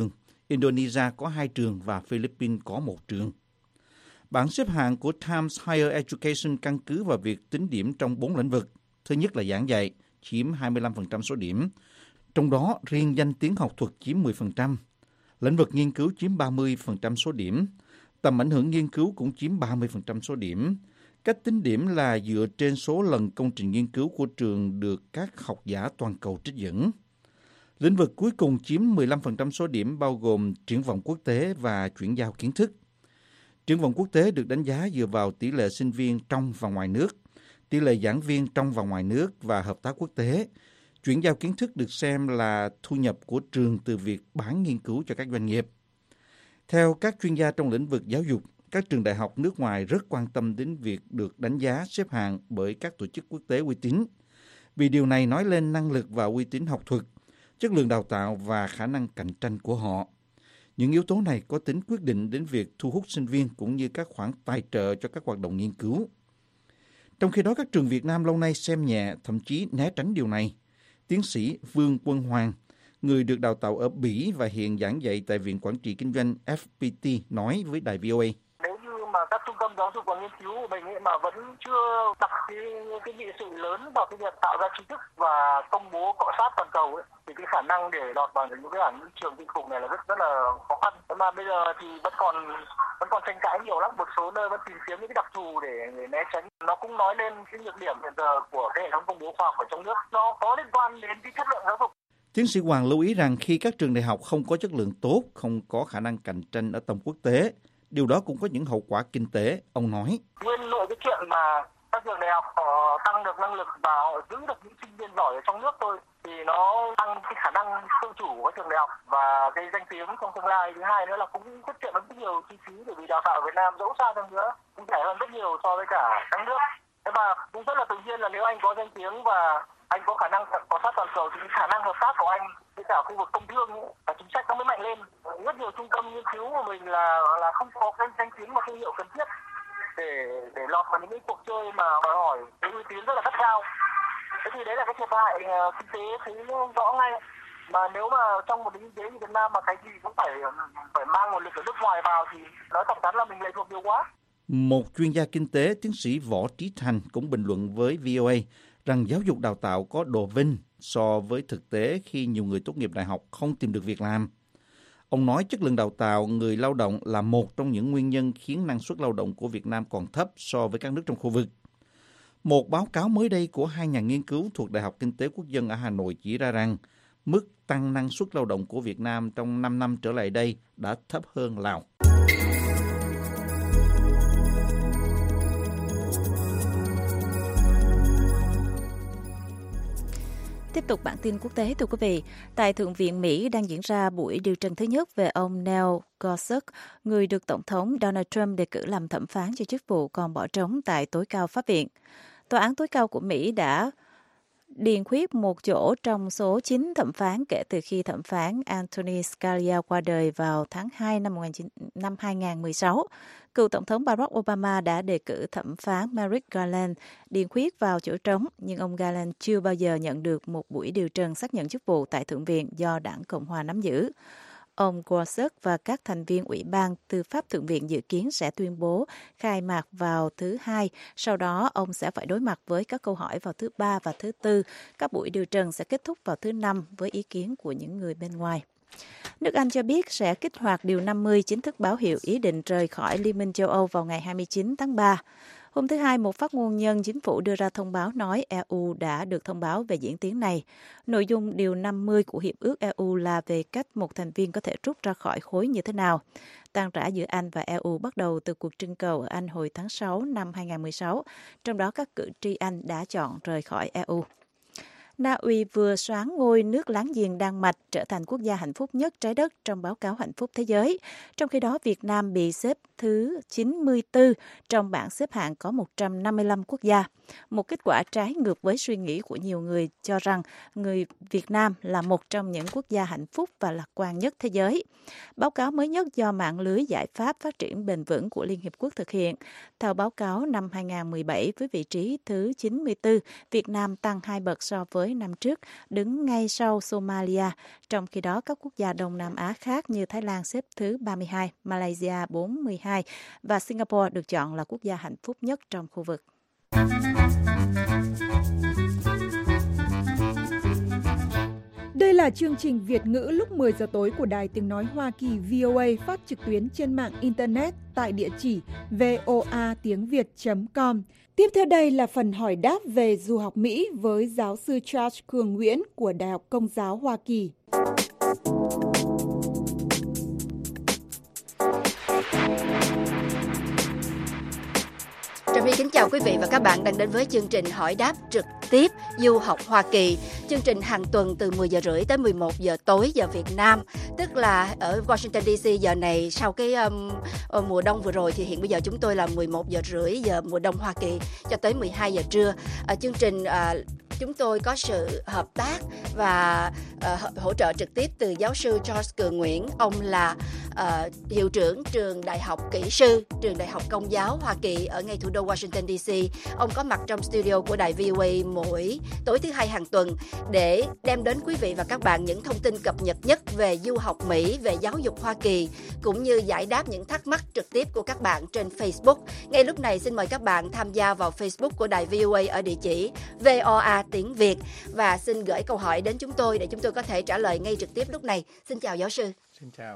Indonesia có 2 trường và Philippines có 1 trường. Bảng xếp hạng của Times Higher Education căn cứ vào việc tính điểm trong 4 lĩnh vực. Thứ nhất là giảng dạy, chiếm 25% số điểm. Trong đó, riêng danh tiếng học thuật chiếm 10%. Lĩnh vực nghiên cứu chiếm 30% số điểm. Tầm ảnh hưởng nghiên cứu cũng chiếm 30% số điểm. Cách tính điểm là dựa trên số lần công trình nghiên cứu của trường được các học giả toàn cầu trích dẫn. Lĩnh vực cuối cùng chiếm 15% số điểm bao gồm triển vọng quốc tế và chuyển giao kiến thức. Triển vọng quốc tế được đánh giá dựa vào tỷ lệ sinh viên trong và ngoài nước, tỷ lệ giảng viên trong và ngoài nước và hợp tác quốc tế. Chuyển giao kiến thức được xem là thu nhập của trường từ việc bán nghiên cứu cho các doanh nghiệp. Theo các chuyên gia trong lĩnh vực giáo dục, các trường đại học nước ngoài rất quan tâm đến việc được đánh giá xếp hạng bởi các tổ chức quốc tế uy tín, vì điều này nói lên năng lực và uy tín học thuật, chất lượng đào tạo và khả năng cạnh tranh của họ. Những yếu tố này có tính quyết định đến việc thu hút sinh viên cũng như các khoản tài trợ cho các hoạt động nghiên cứu. Trong khi đó, các trường Việt Nam lâu nay xem nhẹ, thậm chí né tránh điều này. Tiến sĩ Vương Quân Hoàng, người được đào tạo ở Bỉ và hiện giảng dạy tại Viện Quản trị Kinh doanh FPT, nói với đài VOA. Nếu như mà các trung tâm giáo dục và nghiên cứu của mình ấy mà vẫn chưa đặt cái nghị sự lớn vào cái việc tạo ra tri thức và công bố cọ sát toàn cầu ấy, thì cái khả năng để lọt vào những cái trường tinh khủng này là rất là khó khăn. Mà bây giờ thì vẫn còn tranh cãi nhiều lắm, một số nơi vẫn tìm kiếm những cái đặc thù để né tránh. Nó cũng nói lên cái nhược điểm hiện giờ của cái hệ thống công bố khoa học ở trong nước, nó có liên quan đến cái chất lượng giáo dục. Tiến sĩ Hoàng lưu ý rằng khi các trường đại học không có chất lượng tốt, không có khả năng cạnh tranh ở tầm quốc tế, điều đó cũng có những hậu quả kinh tế, ông nói. Nguyên nội cái chuyện mà các trường đại học họ tăng được năng lực và họ giữ được những sinh viên giỏi ở trong nước thôi, thì nó tăng cái khả năng tự chủ của các trường đại học và cái danh tiếng trong tương lai. Thứ hai nữa là cũng tiết kiệm rất nhiều chi phí, bởi vì đào tạo ở Việt Nam dẫu sao chăng nữa cũng rẻ hơn rất nhiều so với cả các nước. Thế và cũng rất là tự nhiên là nếu anh có danh tiếng và anh có khả năng có sát toàn cầu thì khả năng hợp tác của anh với cả khu vực công thương và chính sách nó mới mạnh lên. Rất nhiều trung tâm nghiên cứu của mình là không có cái danh tiếng và thương hiệu cần thiết để lọt vào những cái cuộc chơi mà đòi hỏi cái uy tín rất là gắt gao. Thế thì đấy là cái thiệt hại kinh tế thấy rõ ngay. Mà nếu mà trong một nền kinh tế như Việt Nam mà cái gì cũng phải mang nguồn lực ở nước ngoài vào thì nói thẳng thắn là mình lệ thuộc nhiều quá. Một chuyên gia kinh tế, tiến sĩ Võ Trí Thành cũng bình luận với VOA rằng giáo dục đào tạo có độ vinh so với thực tế khi nhiều người tốt nghiệp đại học không tìm được việc làm. Ông nói chất lượng đào tạo người lao động là một trong những nguyên nhân khiến năng suất lao động của Việt Nam còn thấp so với các nước trong khu vực. Một báo cáo mới đây của 2 nhà nghiên cứu thuộc Đại học Kinh tế Quốc dân ở Hà Nội chỉ ra rằng mức tăng năng suất lao động của Việt Nam trong 5 năm trở lại đây đã thấp hơn Lào. Tiếp tục bản tin quốc tế, thưa quý vị. Tại Thượng viện Mỹ đang diễn ra buổi điều trần thứ nhất về ông Neil Gorsuch, người được Tổng thống Donald Trump đề cử làm thẩm phán cho chức vụ còn bỏ trống tại tối cao pháp viện. Tòa án tối cao của Mỹ đã điền khuyết một chỗ trong số 9 thẩm phán kể từ khi thẩm phán Anthony Scalia qua đời vào tháng 2 năm 2016. Cựu Tổng thống Barack Obama đã đề cử thẩm phán Merrick Garland điền khuyết vào chỗ trống, nhưng ông Garland chưa bao giờ nhận được một buổi điều trần xác nhận chức vụ tại Thượng viện do Đảng Cộng hòa nắm giữ. Ông Gorsuch và các thành viên Ủy ban Tư pháp Thượng viện dự kiến sẽ tuyên bố khai mạc vào thứ Hai. Sau đó, ông sẽ phải đối mặt với các câu hỏi vào thứ Ba và thứ Tư. Các buổi điều trần sẽ kết thúc vào thứ Năm với ý kiến của những người bên ngoài. Nước Anh cho biết sẽ kích hoạt Điều 50 chính thức báo hiệu ý định rời khỏi Liên minh châu Âu vào ngày 29 tháng 3. Hôm thứ Hai, một phát ngôn nhân chính phủ đưa ra thông báo nói EU đã được thông báo về diễn tiến này. Nội dung Điều 50 của Hiệp ước EU là về cách một thành viên có thể rút ra khỏi khối như thế nào. Tan rã giữa Anh và EU bắt đầu từ cuộc trưng cầu ở Anh hồi tháng 6 năm 2016, trong đó các cử tri Anh đã chọn rời khỏi EU. Na Uy vừa soán ngôi nước láng giềng Đan Mạch trở thành quốc gia hạnh phúc nhất trái đất trong báo cáo hạnh phúc thế giới. Trong khi đó, Việt Nam bị xếp thứ 94 trong bảng xếp hạng có 155 quốc gia. Một kết quả trái ngược với suy nghĩ của nhiều người cho rằng người Việt Nam là một trong những quốc gia hạnh phúc và lạc quan nhất thế giới. Báo cáo mới nhất do mạng lưới giải pháp phát triển bền vững của Liên Hiệp Quốc thực hiện. Theo báo cáo năm 2017 với vị trí thứ 94, Việt Nam tăng 2 bậc so với tới năm trước, đứng ngay sau Somalia. Trong khi đó, các quốc gia Đông Nam Á khác như Thái Lan xếp thứ 32, Malaysia 42 và Singapore được chọn là quốc gia hạnh phúc nhất trong khu vực. Đây là chương trình Việt ngữ lúc 10 giờ tối của Đài Tiếng Nói Hoa Kỳ VOA phát trực tuyến trên mạng Internet tại địa chỉ voatiengviet.com. Tiếp theo đây là phần hỏi đáp về du học Mỹ với giáo sư Charles Cường Nguyễn của Đại học Công giáo Hoa Kỳ. Trà My kính chào quý vị và các bạn đang đến với chương trình hỏi đáp trực tiếp du học Hoa Kỳ. Chương trình hàng tuần từ 10 giờ rưỡi tới 11 giờ tối giờ Việt Nam, tức là ở Washington DC giờ này sau cái mùa đông vừa rồi thì hiện bây giờ chúng tôi là 11 giờ rưỡi giờ mùa đông Hoa Kỳ cho tới 12 giờ trưa. Chương trình chúng tôi có sự hợp tác và hỗ trợ trực tiếp từ giáo sư Charles Cường Nguyễn. Ông là hiệu trưởng trường Đại học Kỹ sư, trường Đại học Công giáo Hoa Kỳ ở ngay thủ đô Washington DC. Ông có mặt trong studio của đài VOA mỗi tối thứ Hai hàng tuần để đem đến quý vị và các bạn những thông tin cập nhật nhất về du học Mỹ, về giáo dục Hoa Kỳ, cũng như giải đáp những thắc mắc trực tiếp của các bạn trên Facebook. Ngay lúc này xin mời các bạn tham gia vào Facebook của đài VOA ở địa chỉ VOA tiếng Việt và xin gửi câu hỏi đến chúng tôi để chúng tôi có thể trả lời ngay trực tiếp lúc này. Xin chào giáo sư. Xin chào.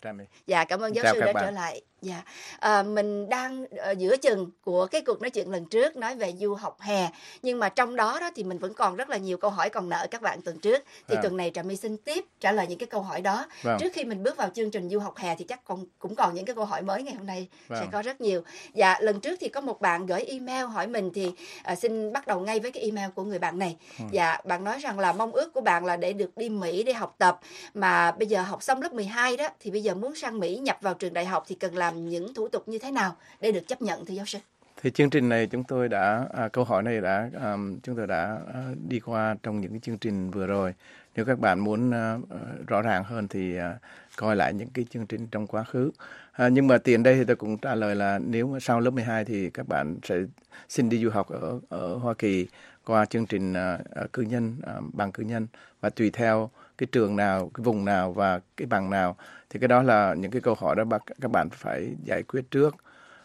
Dạ, cảm ơn giáo sư đã trở lại. Dạ, mình đang giữa chừng của cái cuộc nói chuyện lần trước nói về du học hè, nhưng mà trong đó thì mình vẫn còn rất là nhiều câu hỏi còn nợ các bạn tuần trước. Thì tuần này Trà My xin tiếp trả lời những cái câu hỏi đó. Trước khi mình bước vào chương trình du học hè thì chắc cũng còn những cái câu hỏi mới ngày hôm nay sẽ có rất nhiều. Dạ, lần trước thì có một bạn gửi email hỏi mình thì xin bắt đầu ngay với cái email của người bạn này. Dạ, bạn nói rằng là mong ước của bạn là để được đi Mỹ để học tập, mà bây giờ học xong lớp 12 đó thì bây giờ muốn sang Mỹ nhập vào trường đại học thì cần làm những thủ tục như thế nào để được chấp nhận thưa giáo sư? Thì chương trình này chúng tôi đã câu hỏi này chúng tôi đã đi qua trong những cái chương trình vừa rồi. Nếu các bạn muốn rõ ràng hơn thì coi lại những cái chương trình trong quá khứ. Nhưng mà tiền đây thì tôi cũng trả lời là nếu mà sau lớp 12 thì các bạn sẽ xin đi du học ở Hoa Kỳ qua chương trình cử nhân, bằng cử nhân, và tùy theo cái trường nào, cái vùng nào và cái bằng nào thì cái đó là những cái câu hỏi đó các bạn phải giải quyết trước.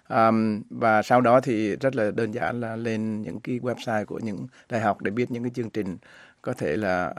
Và sau đó thì rất là đơn giản là lên những cái website của những đại học để biết những cái chương trình có thể là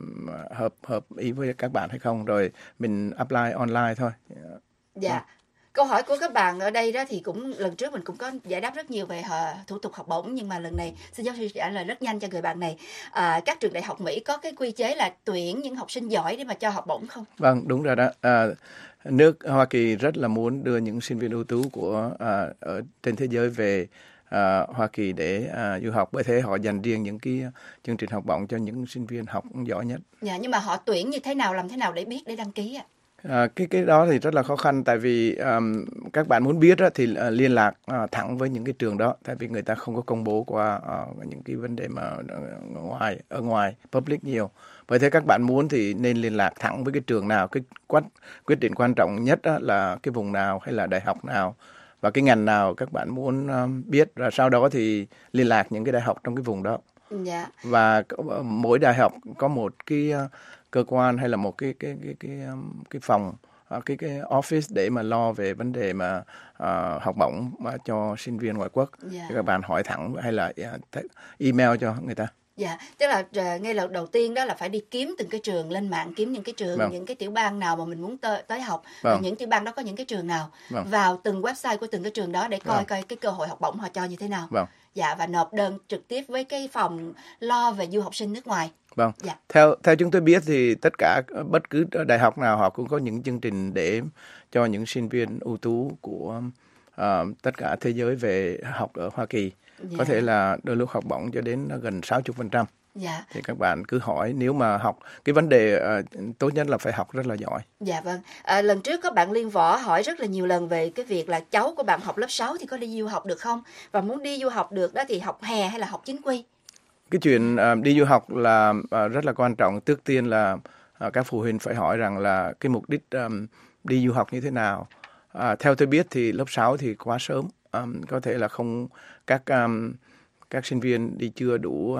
hợp ý với các bạn hay không, rồi mình apply online thôi. Dạ. Câu hỏi của các bạn ở đây đó thì cũng lần trước mình cũng có giải đáp rất nhiều về thủ tục học bổng, nhưng mà lần này xin giáo sư trả lời rất nhanh cho người bạn này. Các trường đại học Mỹ có cái quy chế là tuyển những học sinh giỏi để mà cho học bổng không? Vâng, đúng rồi đó. Nước Hoa Kỳ rất là muốn đưa những sinh viên ưu tú của ở trên thế giới về Hoa Kỳ để du học, bởi thế họ dành riêng những cái chương trình học bổng cho những sinh viên học giỏi nhất. Dạ, nhưng mà họ tuyển như thế nào, làm thế nào để biết, để đăng ký ạ? Cái đó thì rất là khó khăn, tại vì các bạn muốn biết thì liên lạc thẳng với những cái trường đó, tại vì người ta không có công bố qua những cái vấn đề mà ở ngoài public nhiều. Bởi thế các bạn muốn thì nên liên lạc thẳng với cái trường nào. Cái quyết định quan trọng nhất là cái vùng nào hay là đại học nào và cái ngành nào các bạn muốn biết, rồi sau đó thì liên lạc những cái đại học trong cái vùng đó. Dạ. Và mỗi đại học có một cái cơ quan hay là một cái phòng, cái office để mà lo về vấn đề mà học bổng mà cho sinh viên ngoại quốc. Yeah. Các bạn hỏi thẳng hay là email cho người ta. Dạ, tức là ngay lần đầu tiên đó là phải đi kiếm từng cái trường, lên mạng kiếm những cái trường, những cái tiểu bang nào mà mình muốn tới học, và những tiểu bang đó có những cái trường nào, vào từng website của từng cái trường đó để coi cái cơ hội học bổng họ cho như thế nào. Dạ, và nộp đơn trực tiếp với cái phòng lo về du học sinh nước ngoài. Vâng. Dạ. Theo chúng tôi biết thì bất cứ đại học nào họ cũng có những chương trình để cho những sinh viên ưu tú của tất cả thế giới về học ở Hoa Kỳ. Dạ. Có thể là đôi lúc học bổng cho đến gần 60%. Dạ. Thì các bạn cứ hỏi, nếu mà học, cái vấn đề tốt nhất là phải học rất là giỏi. Dạ vâng. Lần trước có bạn Liên Võ hỏi rất là nhiều lần về cái việc là cháu của bạn học lớp 6 thì có đi du học được không? Và muốn đi du học được đó thì học hè hay là học chính quy? Cái chuyện đi du học là rất là quan trọng. Trước tiên là các phụ huynh phải hỏi rằng là cái mục đích đi du học như thế nào. Theo tôi biết thì lớp 6 thì quá sớm. Có thể là không, các sinh viên đi chưa đủ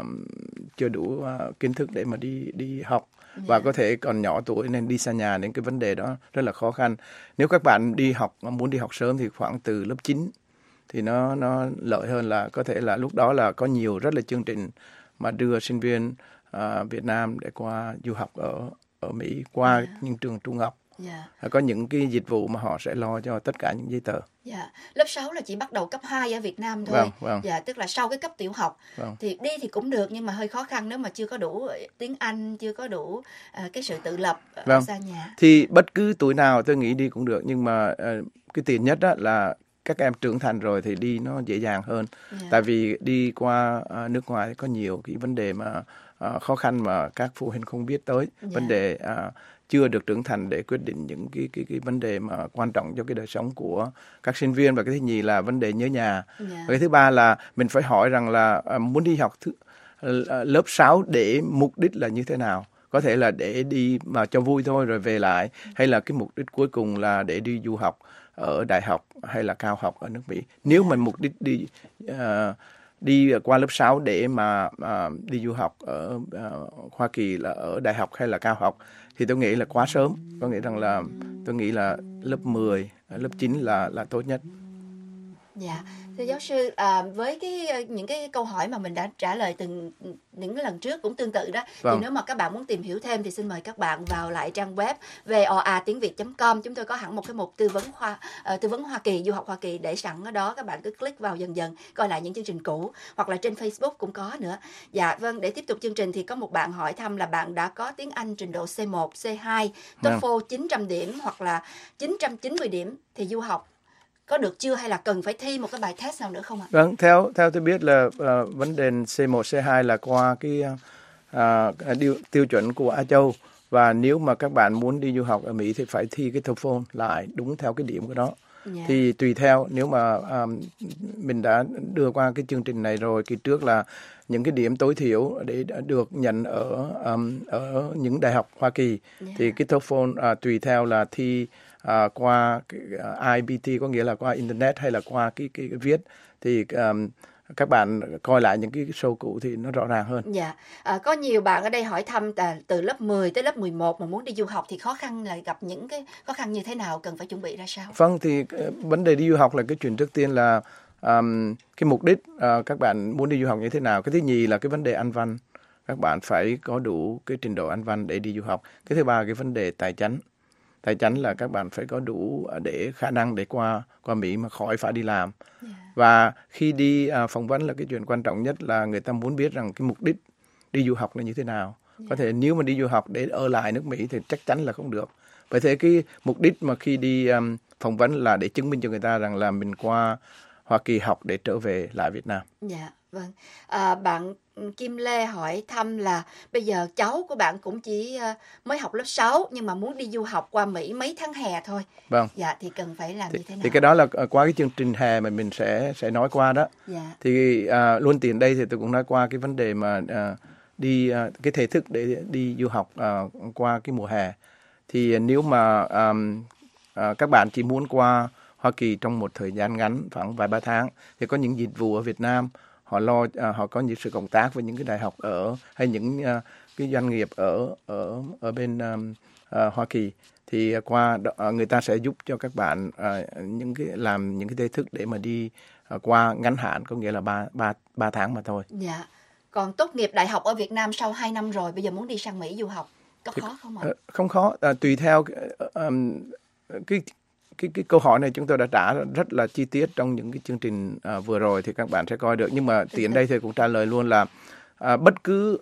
kiến thức để mà đi học. Và có thể còn nhỏ tuổi nên đi xa nhà, nên cái vấn đề đó rất là khó khăn. Nếu các bạn muốn đi học sớm thì khoảng từ lớp 9 thì nó lợi hơn, là có thể là lúc đó là có rất là chương trình mà đưa sinh viên Việt Nam để qua du học ở Mỹ qua những trường trung học. Có những cái dịch vụ mà họ sẽ lo cho tất cả những giấy tờ. Lớp 6 là chỉ bắt đầu cấp 2 ở Việt Nam thôi. Vâng. Tức là sau cái cấp tiểu học. Thì đi thì cũng được, nhưng mà hơi khó khăn nếu mà chưa có đủ tiếng Anh, chưa có đủ cái sự tự lập ở xa nhà. Thì bất cứ tuổi nào tôi nghĩ đi cũng được, nhưng mà cái tiền nhất đó là các em trưởng thành rồi thì đi nó dễ dàng hơn. Tại vì đi qua nước ngoài có nhiều cái vấn đề mà khó khăn mà các phụ huynh không biết tới. Vấn đề chưa được trưởng thành để quyết định những cái vấn đề mà quan trọng cho cái đời sống của các sinh viên. Và cái thứ nhì là vấn đề nhớ nhà. Và cái thứ ba là mình phải hỏi rằng là muốn đi học lớp 6 để mục đích là như thế nào. Có thể là để đi mà cho vui thôi rồi về lại, hay là cái mục đích cuối cùng là để đi du học ở đại học hay là cao học ở nước Mỹ. Nếu mà mục đích đi qua lớp 6 để mà đi du học ở Hoa Kỳ là ở đại học hay là cao học thì tôi nghĩ là quá sớm. Có nghĩa rằng là tôi nghĩ là lớp 10, lớp 9 là tốt nhất. Thưa giáo sư, với những cái câu hỏi mà mình đã trả lời những lần trước cũng tương tự đó, thì nếu mà các bạn muốn tìm hiểu thêm thì xin mời các bạn vào lại trang web voatiengviet.com. Chúng tôi có hẳn một cái mục tư vấn Hoa Kỳ, du học Hoa Kỳ để sẵn ở đó, các bạn cứ click vào dần dần coi lại những chương trình cũ, hoặc là trên Facebook cũng có nữa. Để tiếp tục chương trình thì có một bạn hỏi thăm là bạn đã có tiếng Anh trình độ C1, C2, TOEFL 900 điểm hoặc là 990 điểm thì du học có được chưa, hay là cần phải thi một cái bài test nào nữa không ạ? Vâng, theo tôi biết là vấn đề C1, C2 là qua cái tiêu chuẩn của Á Châu, và nếu mà các bạn muốn đi du học ở Mỹ thì phải thi cái TOEFL lại đúng theo cái điểm của đó. Thì tùy theo, nếu mà mình đã đưa qua cái chương trình này rồi, kỳ trước là những cái điểm tối thiểu để được nhận ở những đại học Hoa Kỳ, thì cái TOEFL tùy theo là thi qua IBT, có nghĩa là qua internet hay là qua cái viết, thì các bạn coi lại những cái show cũ thì nó rõ ràng hơn. Có nhiều bạn ở đây hỏi thăm từ lớp 10 tới lớp 11 mà muốn đi du học thì khó khăn là gặp những cái khó khăn như thế nào, cần phải chuẩn bị ra sao? Vâng, thì vấn đề đi du học là cái chuyện trước tiên là cái mục đích các bạn muốn đi du học như thế nào. Cái thứ nhì là cái vấn đề Anh văn, các bạn phải có đủ cái trình độ Anh văn để đi du học. Cái thứ ba cái vấn đề tài chính là các bạn phải có đủ để khả năng để qua Mỹ mà khỏi phải đi làm. Và khi đi phỏng vấn là cái chuyện quan trọng nhất là người ta muốn biết rằng cái mục đích đi du học là như thế nào. Có thể nếu mà đi du học để ở lại nước Mỹ thì chắc chắn là không được. Bởi thế cái mục đích mà khi đi phỏng vấn là để chứng minh cho người ta rằng là mình qua Hoa Kỳ học để trở về lại Việt Nam. Vâng. Bạn Kim Lê hỏi thăm là bây giờ cháu của bạn cũng chỉ mới học lớp 6 nhưng mà muốn đi du học qua Mỹ mấy tháng hè thôi. Vâng. Thì cần phải làm như thế nào? Thì cái đó là qua cái chương trình hè mà mình sẽ nói qua đó. Thì luôn tiền đây thì tôi cũng nói qua cái vấn đề mà đi cái thể thức để đi du học qua cái mùa hè. Thì nếu mà các bạn chỉ muốn qua Hoa Kỳ trong một thời gian ngắn, khoảng vài ba tháng, thì có những dịch vụ ở Việt Nam họ có những sự cộng tác với những cái đại học hay những cái doanh nghiệp ở bên Hoa Kỳ, thì qua người ta sẽ giúp cho các bạn làm những cái thể thức để mà đi qua ngắn hạn, có nghĩa là 3 tháng mà thôi. Còn tốt nghiệp đại học ở Việt Nam sau 2 năm rồi, bây giờ muốn đi sang Mỹ du học có khó không ạ? Không khó, tùy theo cái câu hỏi này chúng tôi đã trả rất là chi tiết trong những cái chương trình vừa rồi, thì các bạn sẽ coi được. Nhưng mà tiện đây thì cũng trả lời luôn là bất cứ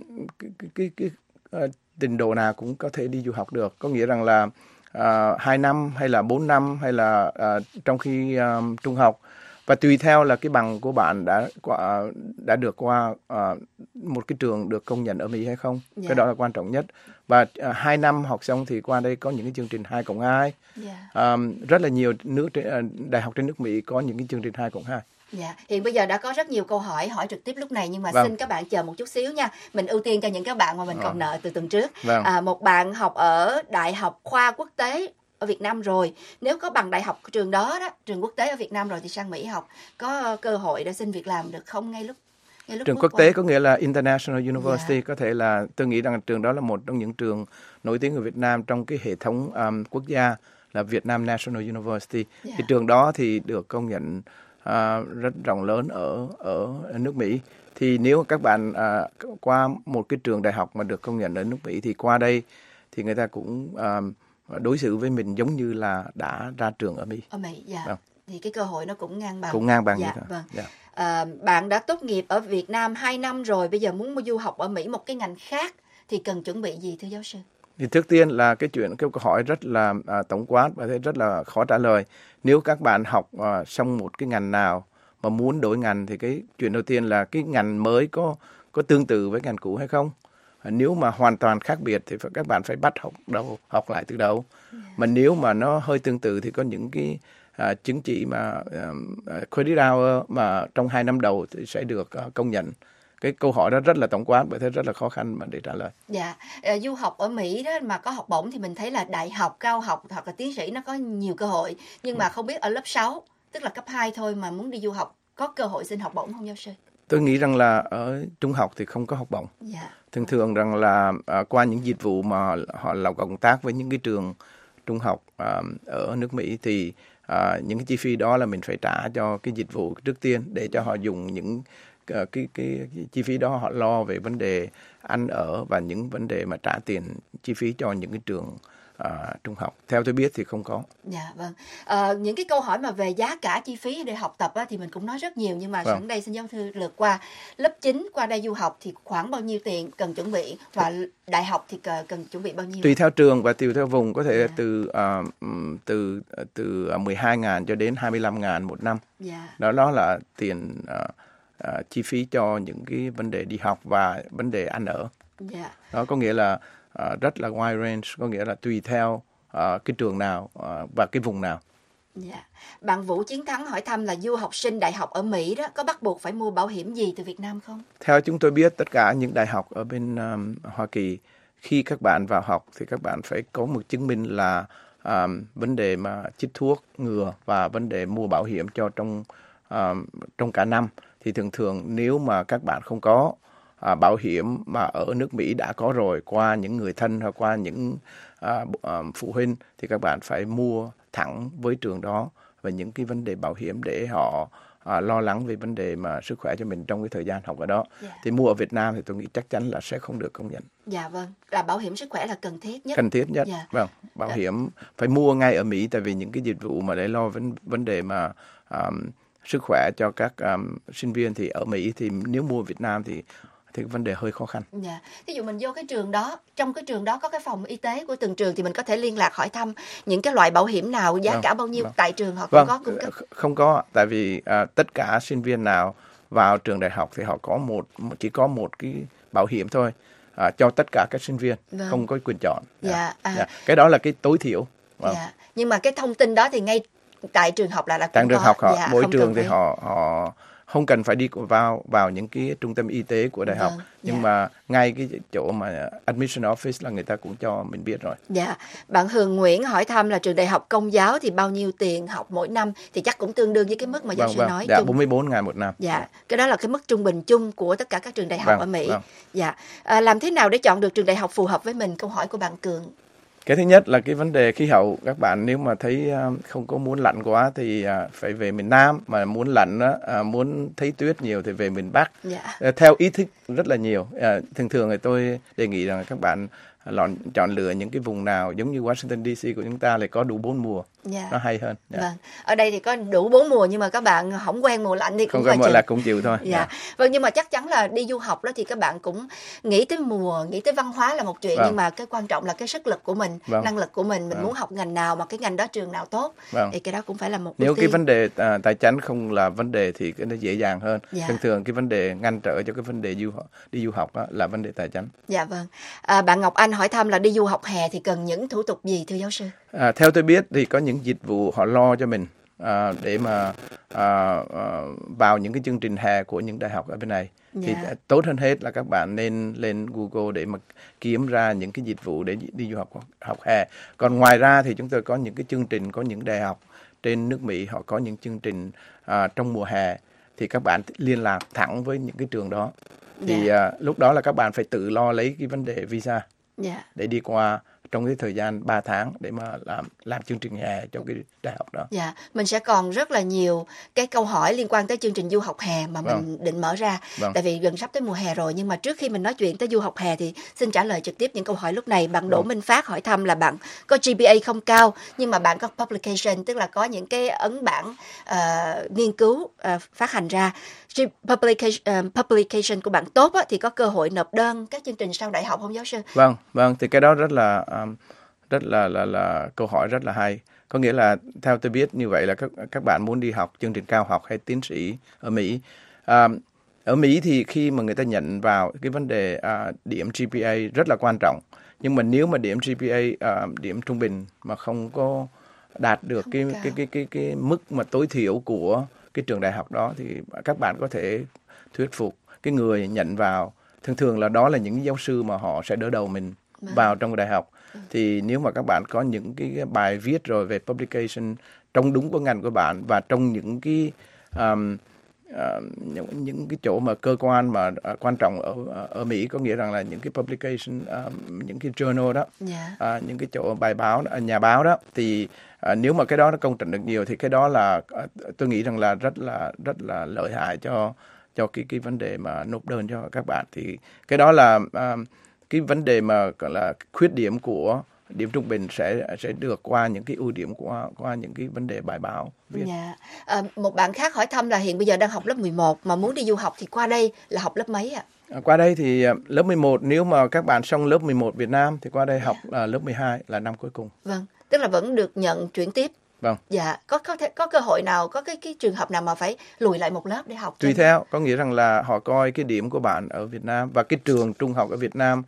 trình độ nào cũng có thể đi du học được. Có nghĩa rằng là 2 năm hay là 4 năm hay là trong khi trung học, và tùy theo là cái bằng của bạn đã được qua một cái trường được công nhận ở Mỹ hay không. Cái đó là quan trọng nhất. Và 2 năm học xong thì qua đây có những cái chương trình 2+2. Rất là nhiều đại học trên nước Mỹ có những cái chương trình 2+2. Hiện bây giờ đã có rất nhiều câu hỏi trực tiếp lúc này, nhưng mà xin các bạn chờ một chút xíu nha. Mình ưu tiên cho những các bạn mà mình còn nợ từ tuần trước. Một bạn học ở Đại học Khoa Quốc tế ở Việt Nam rồi, nếu có bằng đại học trường đó, trường quốc tế ở Việt Nam rồi thì sang Mỹ học, có cơ hội để xin việc làm được không ngay lúc trường quốc tế có nghĩa là International University, có thể là tôi nghĩ rằng trường đó là một trong những trường nổi tiếng ở Việt Nam trong cái hệ thống quốc gia là Việt Nam National University. Thì trường đó thì được công nhận rất rộng lớn ở nước Mỹ. Thì nếu các bạn qua một cái trường đại học mà được công nhận ở nước Mỹ thì qua đây thì người ta cũng đối xử với mình giống như là đã ra trường ở Mỹ. Ở Mỹ, thì cái cơ hội nó cũng ngang bằng. Cũng ngang bằng. Vâng. Bạn đã tốt nghiệp ở Việt Nam 2 năm rồi, bây giờ muốn du học ở Mỹ một cái ngành khác thì cần chuẩn bị gì thưa giáo sư? Thì trước tiên là cái câu hỏi rất là tổng quát và rất là khó trả lời. Nếu các bạn học xong một cái ngành nào mà muốn đổi ngành thì cái chuyện đầu tiên là cái ngành mới có tương tự với ngành cũ hay không. Nếu mà hoàn toàn khác biệt thì các bạn phải bắt học lại từ đầu. Mà nếu mà nó hơi tương tự thì có những cái chứng chỉ mà credit hour mà trong 2 năm đầu thì sẽ được công nhận. Cái câu hỏi đó rất là tổng quát, bởi thế rất là khó khăn mà để trả lời. Du học ở Mỹ đó mà có học bổng thì mình thấy là đại học, cao học hoặc là tiến sĩ nó có nhiều cơ hội. Nhưng mà không biết ở lớp 6, tức là cấp 2 thôi mà muốn đi du học, có cơ hội xin học bổng không giáo sư? Tôi nghĩ rằng là ở trung học thì không có học bổng. Thường rằng là qua những dịch vụ mà họ làm cộng tác với những cái trường trung học ở nước Mỹ thì những cái chi phí đó là mình phải trả cho cái dịch vụ trước tiên để cho họ dùng những cái chi phí đó, họ lo về vấn đề ăn ở và những vấn đề mà trả tiền chi phí cho những cái trường trung học. Theo tôi biết thì không có. Những cái câu hỏi mà về giá cả chi phí để học tập thì mình cũng nói rất nhiều, nhưng mà sẵn đây xin giáo sư lược qua. Lớp 9 qua đây du học thì khoảng bao nhiêu tiền cần chuẩn bị, và đại học thì cần chuẩn bị bao nhiêu? Tùy theo trường và tùy theo vùng, có thể từ 12.000 cho đến 25.000 một năm. Đó là tiền chi phí cho những cái vấn đề đi học và vấn đề ăn ở. Đó có nghĩa là rất là wide range, có nghĩa là tùy theo cái trường nào và cái vùng nào. Bạn Vũ Chiến Thắng hỏi thăm là du học sinh đại học ở Mỹ đó có bắt buộc phải mua bảo hiểm gì từ Việt Nam không? Theo chúng tôi biết, tất cả những đại học ở bên Hoa Kỳ, khi các bạn vào học thì các bạn phải có một chứng minh là vấn đề mà chích thuốc ngừa và vấn đề mua bảo hiểm cho trong cả năm. Thì thường nếu mà các bạn không có bảo hiểm mà ở nước Mỹ đã có rồi qua những người thân hoặc qua những phụ huynh thì các bạn phải mua thẳng với trường đó về những cái vấn đề bảo hiểm để họ lo lắng về vấn đề mà sức khỏe cho mình trong cái thời gian học ở đó. Thì mua ở Việt Nam thì tôi nghĩ chắc chắn là sẽ không được công nhận. Là bảo hiểm sức khỏe là cần thiết nhất. Cần thiết nhất. Bảo hiểm phải mua ngay ở Mỹ, tại vì những cái dịch vụ mà để lo vấn đề mà sức khỏe cho các sinh viên thì ở Mỹ, thì nếu mua Việt Nam thì vấn đề hơi khó khăn. Ví dụ mình vô cái trường đó, trong cái trường đó có cái phòng y tế của từng trường thì mình có thể liên lạc hỏi thăm những cái loại bảo hiểm nào, giá cả bao nhiêu tại trường họ có cung cấp? Không có, tại vì tất cả sinh viên nào vào trường đại học thì họ có chỉ có một cái bảo hiểm thôi cho tất cả các sinh viên, không có quyền chọn. Cái đó là cái tối thiểu. Nhưng mà cái thông tin đó thì ngay tại trường học là tại trường học mỗi trường thì họ không cần phải đi vào những cái trung tâm y tế của đại học, nhưng mà ngay cái chỗ mà admission office là người ta cũng cho mình biết rồi. Bạn Hường Nguyễn hỏi thăm là trường đại học công giáo thì bao nhiêu tiền học mỗi năm, thì chắc cũng tương đương với cái mức mà giáo sư nói. 44.000 một năm. Cái đó là cái mức trung bình chung của tất cả các trường đại học ở Mỹ. Làm thế nào để chọn được trường đại học phù hợp với mình? Câu hỏi của bạn Cường. Cái thứ nhất là cái vấn đề khí hậu. Các bạn nếu mà thấy không có muốn lạnh quá thì phải về miền Nam, mà muốn lạnh muốn thấy tuyết nhiều thì về miền Bắc. Theo ý thích rất là nhiều. Thường thì tôi đề nghị rằng các bạn chọn lựa những cái vùng nào giống như Washington DC của chúng ta lại có đủ 4 mùa. Nó hay hơn. Ở đây thì có đủ 4 mùa, nhưng mà các bạn không quen mùa lạnh thì cũng phải chịu. Là cũng chịu thôi. Nhưng mà chắc chắn là đi du học đó thì các bạn cũng nghĩ tới mùa, nghĩ tới văn hóa là một chuyện, nhưng mà cái quan trọng là cái sức lực của mình, năng lực của mình muốn học ngành nào mà cái ngành đó trường nào tốt. Thì cái đó cũng phải là một nếu cái vấn đề tài chính không là vấn đề thì cái nó dễ dàng hơn. Thường cái vấn đề ngăn trở cho cái vấn đề đi du học là vấn đề tài chính. Bạn Ngọc Anh hỏi thăm là đi du học hè thì cần những thủ tục gì thưa giáo sư? Theo tôi biết thì có những dịch vụ họ lo cho mình để mà vào những cái chương trình hè của những đại học ở bên này. Thì tốt hơn hết là các bạn nên lên Google để mà kiếm ra những cái dịch vụ để đi du học hè. Còn ngoài ra thì chúng tôi có những cái chương trình, có những đại học trên nước Mỹ họ có những chương trình trong mùa hè, thì các bạn liên lạc thẳng với những cái trường đó. Thì lúc đó là các bạn phải tự lo lấy cái vấn đề visa để đi qua trong cái thời gian 3 tháng để mà làm chương trình hè cho cái đại học đó. Dạ, mình sẽ còn rất là nhiều cái câu hỏi liên quan tới chương trình du học hè mà mình định mở ra. Tại vì gần sắp tới mùa hè rồi, nhưng mà trước khi mình nói chuyện tới du học hè thì xin trả lời trực tiếp những câu hỏi lúc này. Bạn Đỗ Minh Phát hỏi thăm là bạn có GPA không cao nhưng mà bạn có publication, tức là có những cái ấn bản nghiên cứu phát hành ra. Publication của bạn tốt á, thì có cơ hội nộp đơn các chương trình sau đại học không giáo sư? Vâng, thì cái đó rất là câu hỏi rất là hay. Có nghĩa là theo tôi biết như vậy là các bạn muốn đi học chương trình cao học hay tiến sĩ ở Mỹ. Ở Mỹ thì khi mà người ta nhận vào cái vấn đề điểm GPA rất là quan trọng. Nhưng mà nếu mà điểm GPA điểm trung bình mà không có đạt được cái mức mà tối thiểu của cái trường đại học đó, thì các bạn có thể thuyết phục cái người nhận vào. Thường là đó là những giáo sư mà họ sẽ đỡ đầu mình vào trong đại học. Thì nếu mà các bạn có những cái bài viết rồi về publication trong đúng của ngành của bạn và trong những cái những cái chỗ mà cơ quan mà quan trọng ở Mỹ, có nghĩa rằng là những cái publication, những cái journal đó, những cái chỗ bài báo, nhà báo đó, thì nếu mà cái đó nó công nhận được nhiều thì cái đó là tôi nghĩ rằng là rất là lợi hại cho cái vấn đề mà nộp đơn cho các bạn. Thì cái đó là cái vấn đề mà gọi là khuyết điểm của điểm trung bình sẽ được qua những cái ưu điểm qua những cái vấn đề bài báo viết. Một bạn khác hỏi thăm là hiện bây giờ đang học lớp 11 mà muốn đi du học thì qua đây là học lớp mấy ạ? Qua đây thì lớp 11, nếu mà các bạn xong lớp 11 Việt Nam thì qua đây học lớp 12 là năm cuối cùng. Vâng, tức là vẫn được nhận chuyển tiếp. Vâng. Dạ, có cơ hội nào, có cái trường hợp nào mà phải lùi lại một lớp để học? Tùy theo, có nghĩa rằng là họ coi cái điểm của bạn ở Việt Nam và cái trường trung học ở Việt Nam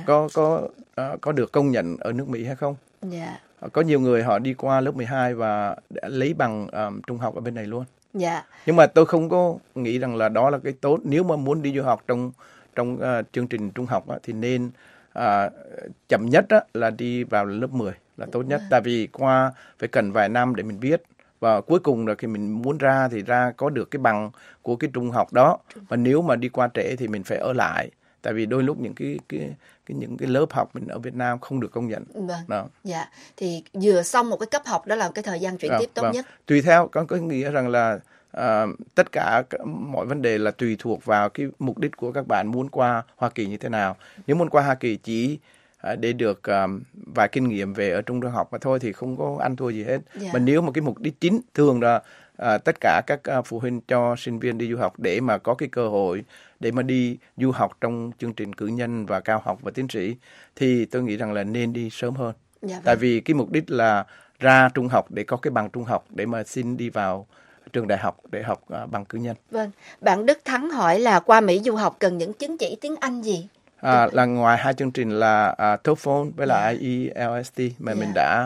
có được công nhận ở nước Mỹ hay không. Có nhiều người họ đi qua lớp 12 và lấy bằng trung học ở bên này luôn. Nhưng mà tôi không có nghĩ rằng là đó là cái tốt. Nếu mà muốn đi du học trong chương trình trung học thì nên chậm nhất là đi vào lớp 10 là tốt nhất. Tại vì qua phải cần vài năm để mình biết, và cuối cùng là khi mình muốn ra thì ra có được cái bằng của cái trung học đó. Và nếu mà đi qua trễ thì mình phải ở lại, tại vì đôi lúc những cái lớp học mình ở Việt Nam không được công nhận. Dạ, thì vừa xong một cái cấp học đó là cái thời gian chuyển tiếp tốt nhất. Tùy theo, có nghĩa rằng là tất cả mọi vấn đề là tùy thuộc vào cái mục đích của các bạn muốn qua Hoa Kỳ như thế nào. Nếu muốn qua Hoa Kỳ chỉ để được vài kinh nghiệm về ở trung học mà thôi thì không có ăn thua gì hết. Mà nếu mà cái mục đích chính thường là tất cả các phụ huynh cho sinh viên đi du học để mà có cái cơ hội để mà đi du học trong chương trình cử nhân và cao học và tiến sĩ, thì tôi nghĩ rằng là nên đi sớm hơn. Tại vì cái mục đích là ra trung học để có cái bằng trung học để mà xin đi vào trường đại học để học bằng cử nhân. Vâng, bạn Đức Thắng hỏi là qua Mỹ du học cần những chứng chỉ tiếng Anh gì? Là ngoài hai chương trình là TOEFL với là IELTS mà mình đã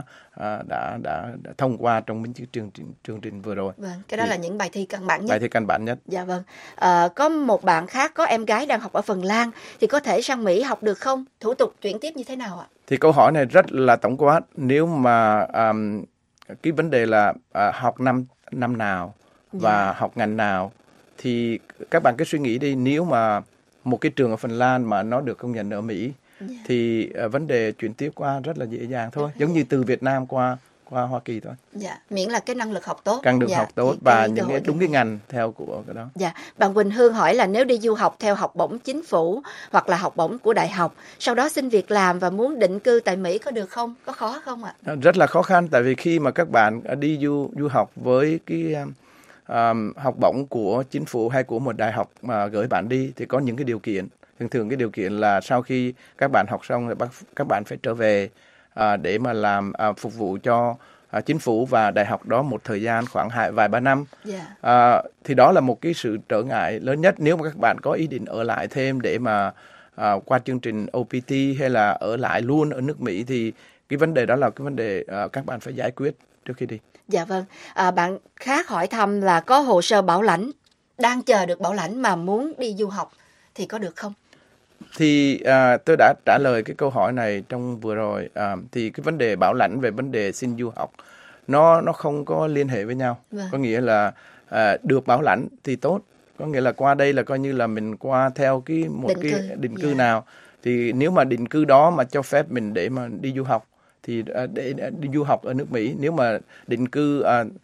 thông qua trong những chương trình vừa rồi. Vâng, cái đó là những bài thi căn bản nhất. Bài thi căn bản nhất. Dạ vâng. Có một bạn khác có em gái đang học ở Phần Lan thì có thể sang Mỹ học được không? Thủ tục chuyển tiếp như thế nào ạ? Thì câu hỏi này rất là tổng quát. Nếu mà cái vấn đề là học năm nào và học ngành nào thì các bạn cứ suy nghĩ đi. Nếu mà một cái trường ở Phần Lan mà nó được công nhận ở Mỹ thì vấn đề chuyển tiếp qua rất là dễ dàng thôi, giống như từ Việt Nam qua Hoa Kỳ thôi. Dạ, miễn là cái năng lực học tốt. Học tốt và những cái đúng cái ngành theo của cái đó. Dạ, bạn Quỳnh Hương hỏi là nếu đi du học theo học bổng chính phủ hoặc là học bổng của đại học, sau đó xin việc làm và muốn định cư tại Mỹ có được không? Có khó không ạ? Rất là khó khăn, tại vì khi mà các bạn đi du học với cái học bổng của chính phủ hay của một đại học mà gửi bạn đi thì có những cái điều kiện. Thường cái điều kiện là sau khi các bạn học xong thì các bạn phải trở về để mà làm phục vụ cho chính phủ và đại học đó một thời gian khoảng vài ba năm. Thì đó là một cái sự trở ngại lớn nhất. Nếu mà các bạn có ý định ở lại thêm để mà qua chương trình OPT hay là ở lại luôn ở nước Mỹ thì cái vấn đề đó là cái vấn đề các bạn phải giải quyết trước khi đi. Dạ vâng. Bạn khác hỏi thăm là có hồ sơ bảo lãnh, đang chờ được bảo lãnh mà muốn đi du học thì có được không? Thì tôi đã trả lời cái câu hỏi này trong vừa rồi. Thì cái vấn đề bảo lãnh về vấn đề xin du học nó không có liên hệ với nhau. Vâng. Có nghĩa là được bảo lãnh thì tốt, có nghĩa là qua đây là coi như là mình qua theo định cư nào. Thì nếu mà định cư đó mà cho phép mình để mà đi du học thì để đi du học ở nước Mỹ. Nếu mà định cư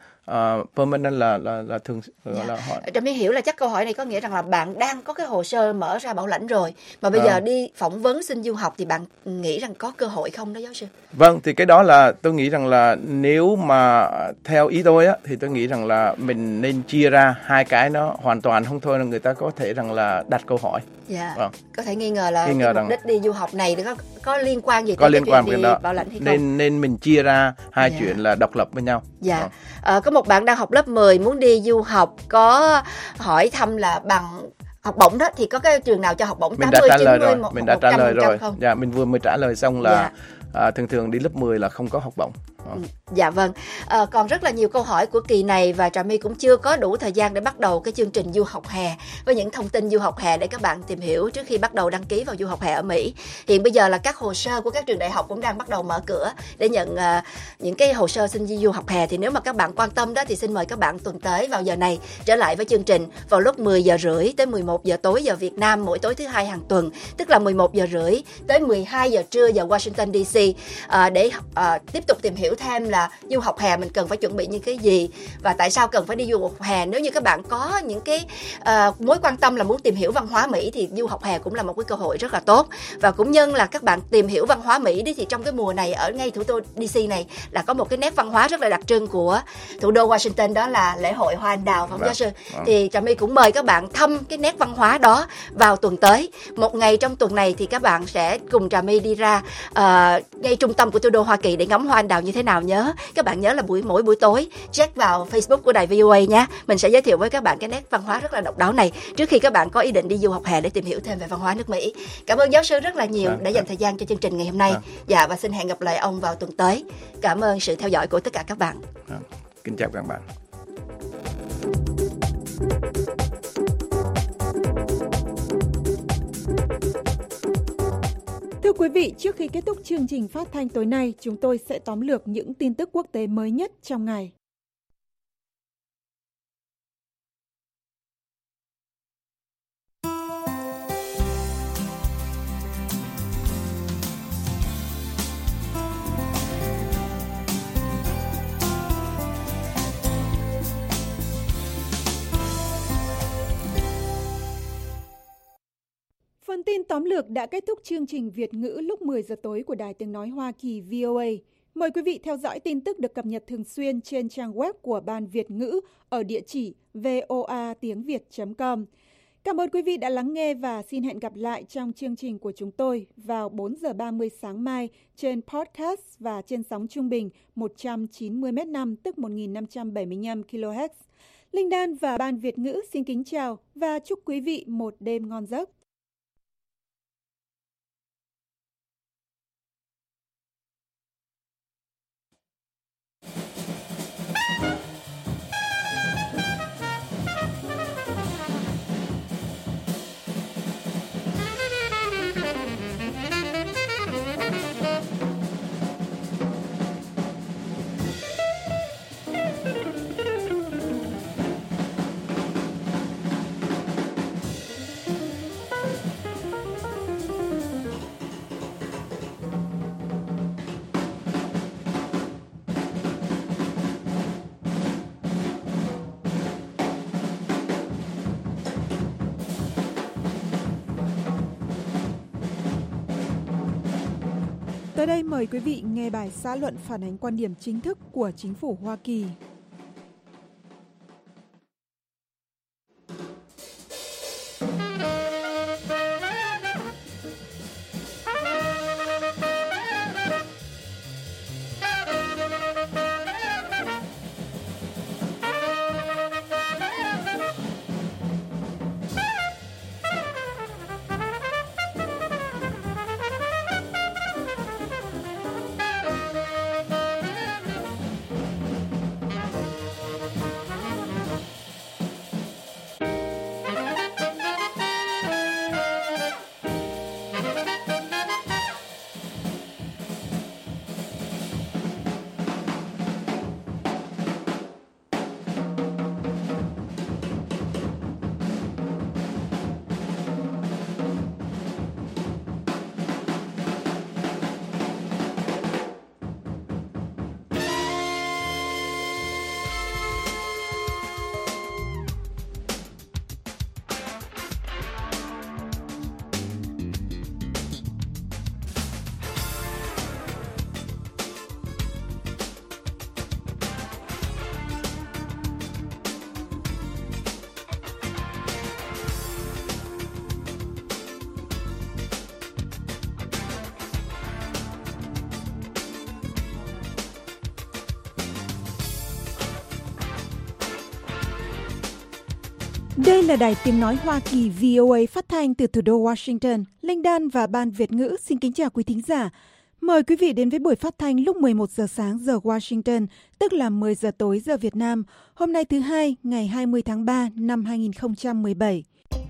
permanent là thường là họ. Trâm mới hiểu là chắc câu hỏi này có nghĩa rằng là bạn đang có cái hồ sơ mở ra bảo lãnh rồi mà bây giờ đi phỏng vấn xin du học thì bạn nghĩ rằng có cơ hội không đó giáo sư? Vâng, thì cái đó là tôi nghĩ rằng là nếu mà theo ý tôi á thì tôi nghĩ rằng là mình nên chia ra hai cái, nó hoàn toàn không thôi là người ta có thể rằng là đặt câu hỏi. Dạ. Vâng. Có thể nghi ngờ là mục đích đi du học này có liên quan gì tới liên quan chuyện đi bảo lãnh hay không? Nên mình chia ra hai chuyện là độc lập với nhau. Dạ. Có một bạn đang học lớp 10 muốn đi du học, có hỏi thăm là bằng học bổng đó thì có cái trường nào cho học bổng 80, 90, mình đã trả lời rồi. Dạ, mình vừa mới trả lời xong là thường đi lớp 10 là không có học bổng. Dạ vâng. Còn rất là nhiều câu hỏi của kỳ này và Trà My cũng chưa có đủ thời gian để bắt đầu cái chương trình du học hè với những thông tin du học hè để các bạn tìm hiểu trước khi bắt đầu đăng ký vào du học hè ở Mỹ. Hiện bây giờ là các hồ sơ của các trường đại học cũng đang bắt đầu mở cửa để nhận những cái hồ sơ xin du học hè. Thì nếu mà các bạn quan tâm đó thì xin mời các bạn tuần tới vào giờ này trở lại với chương trình vào lúc 10 giờ rưỡi tới 11 giờ tối giờ Việt Nam mỗi tối thứ hai hàng tuần, tức là 11 giờ rưỡi tới 12 giờ trưa giờ Washington DC để tiếp tục tìm hiểu thêm là du học hè mình cần phải chuẩn bị những cái gì và tại sao cần phải đi du học hè. Nếu như các bạn có những cái mối quan tâm là muốn tìm hiểu văn hóa Mỹ thì du học hè cũng là một cái cơ hội rất là tốt. Và cũng nhân là các bạn tìm hiểu văn hóa Mỹ đi thì trong cái mùa này ở ngay thủ đô DC này là có một cái nét văn hóa rất là đặc trưng của thủ đô Washington, đó là lễ hội hoa anh đào, giáo sư. Thì Trà My cũng mời các bạn thăm cái nét văn hóa đó vào tuần tới. Một ngày trong tuần này thì các bạn sẽ cùng Trà My đi ra ngay trung tâm của thủ đô Hoa Kỳ để ngắm hoa anh đào như thế nào. Các bạn nhớ là mỗi buổi tối check vào Facebook của đài VOA nhé. Mình sẽ giới thiệu với các bạn cái nét văn hóa rất là độc đáo này trước khi các bạn có ý định đi du học hè để tìm hiểu thêm về văn hóa nước Mỹ. Cảm ơn giáo sư rất là nhiều đã dành thời gian cho chương trình ngày hôm nay. Dạ, và xin hẹn gặp lại ông vào tuần tới. Cảm ơn sự theo dõi của tất cả các bạn. Kính chào các bạn. Thưa quý vị, trước khi kết thúc chương trình phát thanh tối nay, chúng tôi sẽ tóm lược những tin tức quốc tế mới nhất trong ngày. Phần tin tóm lược đã kết thúc chương trình Việt ngữ lúc 10 giờ tối của Đài Tiếng Nói Hoa Kỳ VOA. Mời quý vị theo dõi tin tức được cập nhật thường xuyên trên trang web của Ban Việt ngữ ở địa chỉ voatiengviet.com. Cảm ơn quý vị đã lắng nghe và xin hẹn gặp lại trong chương trình của chúng tôi vào 4 giờ 30 sáng mai trên podcast và trên sóng trung bình 190 m5 tức 1575 kHz. Linh Đan và Ban Việt ngữ xin kính chào và chúc quý vị một đêm ngon giấc. Tới đây mời quý vị nghe bài xã luận phản ánh quan điểm chính thức của chính phủ Hoa Kỳ. Đây là Đài Tiếng Nói Hoa Kỳ VOA phát thanh từ thủ đô Washington. Linh Đan và Ban Việt ngữ xin kính chào quý thính giả. Mời quý vị đến với buổi phát thanh lúc 11 giờ sáng giờ Washington, tức là 10 giờ tối giờ Việt Nam, hôm nay thứ Hai, ngày 20 tháng 3 năm 2017.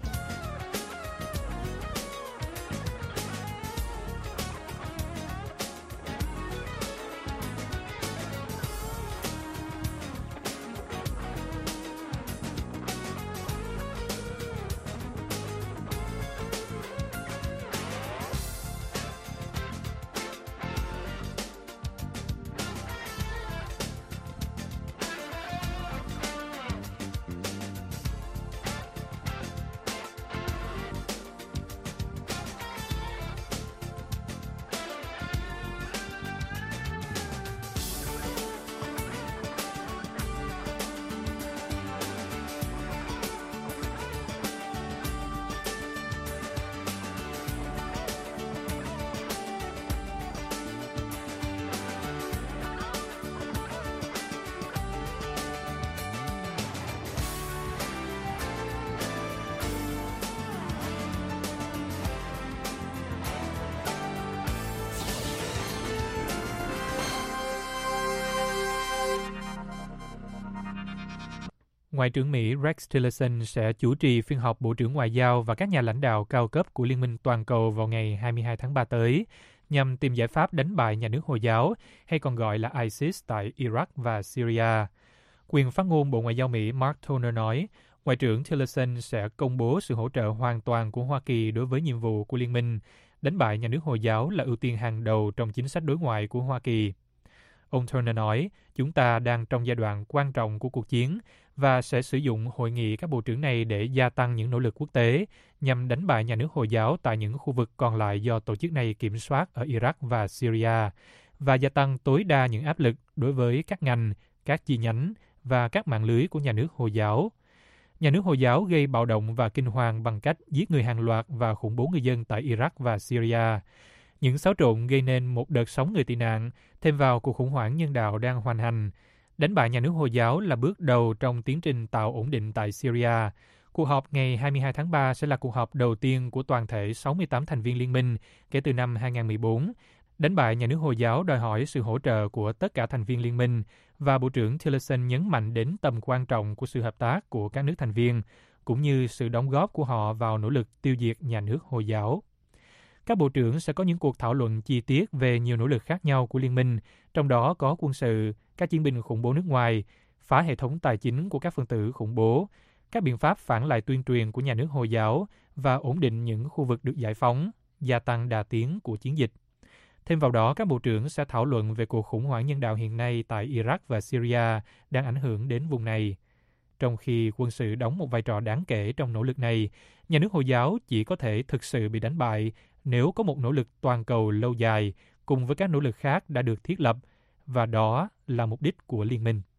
Ngoại trưởng Mỹ Rex Tillerson sẽ chủ trì phiên họp Bộ trưởng Ngoại giao và các nhà lãnh đạo cao cấp của Liên minh Toàn cầu vào ngày 22 tháng 3 tới, nhằm tìm giải pháp đánh bại nhà nước Hồi giáo, hay còn gọi là ISIS tại Iraq và Syria. Quyền phát ngôn Bộ Ngoại giao Mỹ Mark Toner nói, Ngoại trưởng Tillerson sẽ công bố sự hỗ trợ hoàn toàn của Hoa Kỳ đối với nhiệm vụ của Liên minh. Đánh bại nhà nước Hồi giáo là ưu tiên hàng đầu trong chính sách đối ngoại của Hoa Kỳ. Ông Turner nói, chúng ta đang trong giai đoạn quan trọng của cuộc chiến và sẽ sử dụng hội nghị các bộ trưởng này để gia tăng những nỗ lực quốc tế nhằm đánh bại nhà nước Hồi giáo tại những khu vực còn lại do tổ chức này kiểm soát ở Iraq và Syria và gia tăng tối đa những áp lực đối với các ngành, các chi nhánh và các mạng lưới của nhà nước Hồi giáo. Nhà nước Hồi giáo gây bạo động và kinh hoàng bằng cách giết người hàng loạt và khủng bố người dân tại Iraq và Syria. Những xáo trộn gây nên một đợt sóng người tị nạn, thêm vào cuộc khủng hoảng nhân đạo đang hoành hành. Đánh bại nhà nước Hồi giáo là bước đầu trong tiến trình tạo ổn định tại Syria. Cuộc họp ngày 22 tháng 3 sẽ là cuộc họp đầu tiên của toàn thể 68 thành viên liên minh kể từ năm 2014. Đánh bại nhà nước Hồi giáo đòi hỏi sự hỗ trợ của tất cả thành viên liên minh, và Bộ trưởng Tillerson nhấn mạnh đến tầm quan trọng của sự hợp tác của các nước thành viên, cũng như sự đóng góp của họ vào nỗ lực tiêu diệt nhà nước Hồi giáo. Các bộ trưởng sẽ có những cuộc thảo luận chi tiết về nhiều nỗ lực khác nhau của liên minh, trong đó có quân sự, các chiến binh khủng bố nước ngoài, phá hệ thống tài chính của các phần tử khủng bố, các biện pháp phản lại tuyên truyền của nhà nước Hồi giáo và ổn định những khu vực được giải phóng, gia tăng đà tiến của chiến dịch. Thêm vào đó, các bộ trưởng sẽ thảo luận về cuộc khủng hoảng nhân đạo hiện nay tại Iraq và Syria đang ảnh hưởng đến vùng này. Trong khi quân sự đóng một vai trò đáng kể trong nỗ lực này, nhà nước Hồi giáo chỉ có thể thực sự bị đánh bại nếu có một nỗ lực toàn cầu lâu dài cùng với các nỗ lực khác đã được thiết lập, và đó là mục đích của liên minh.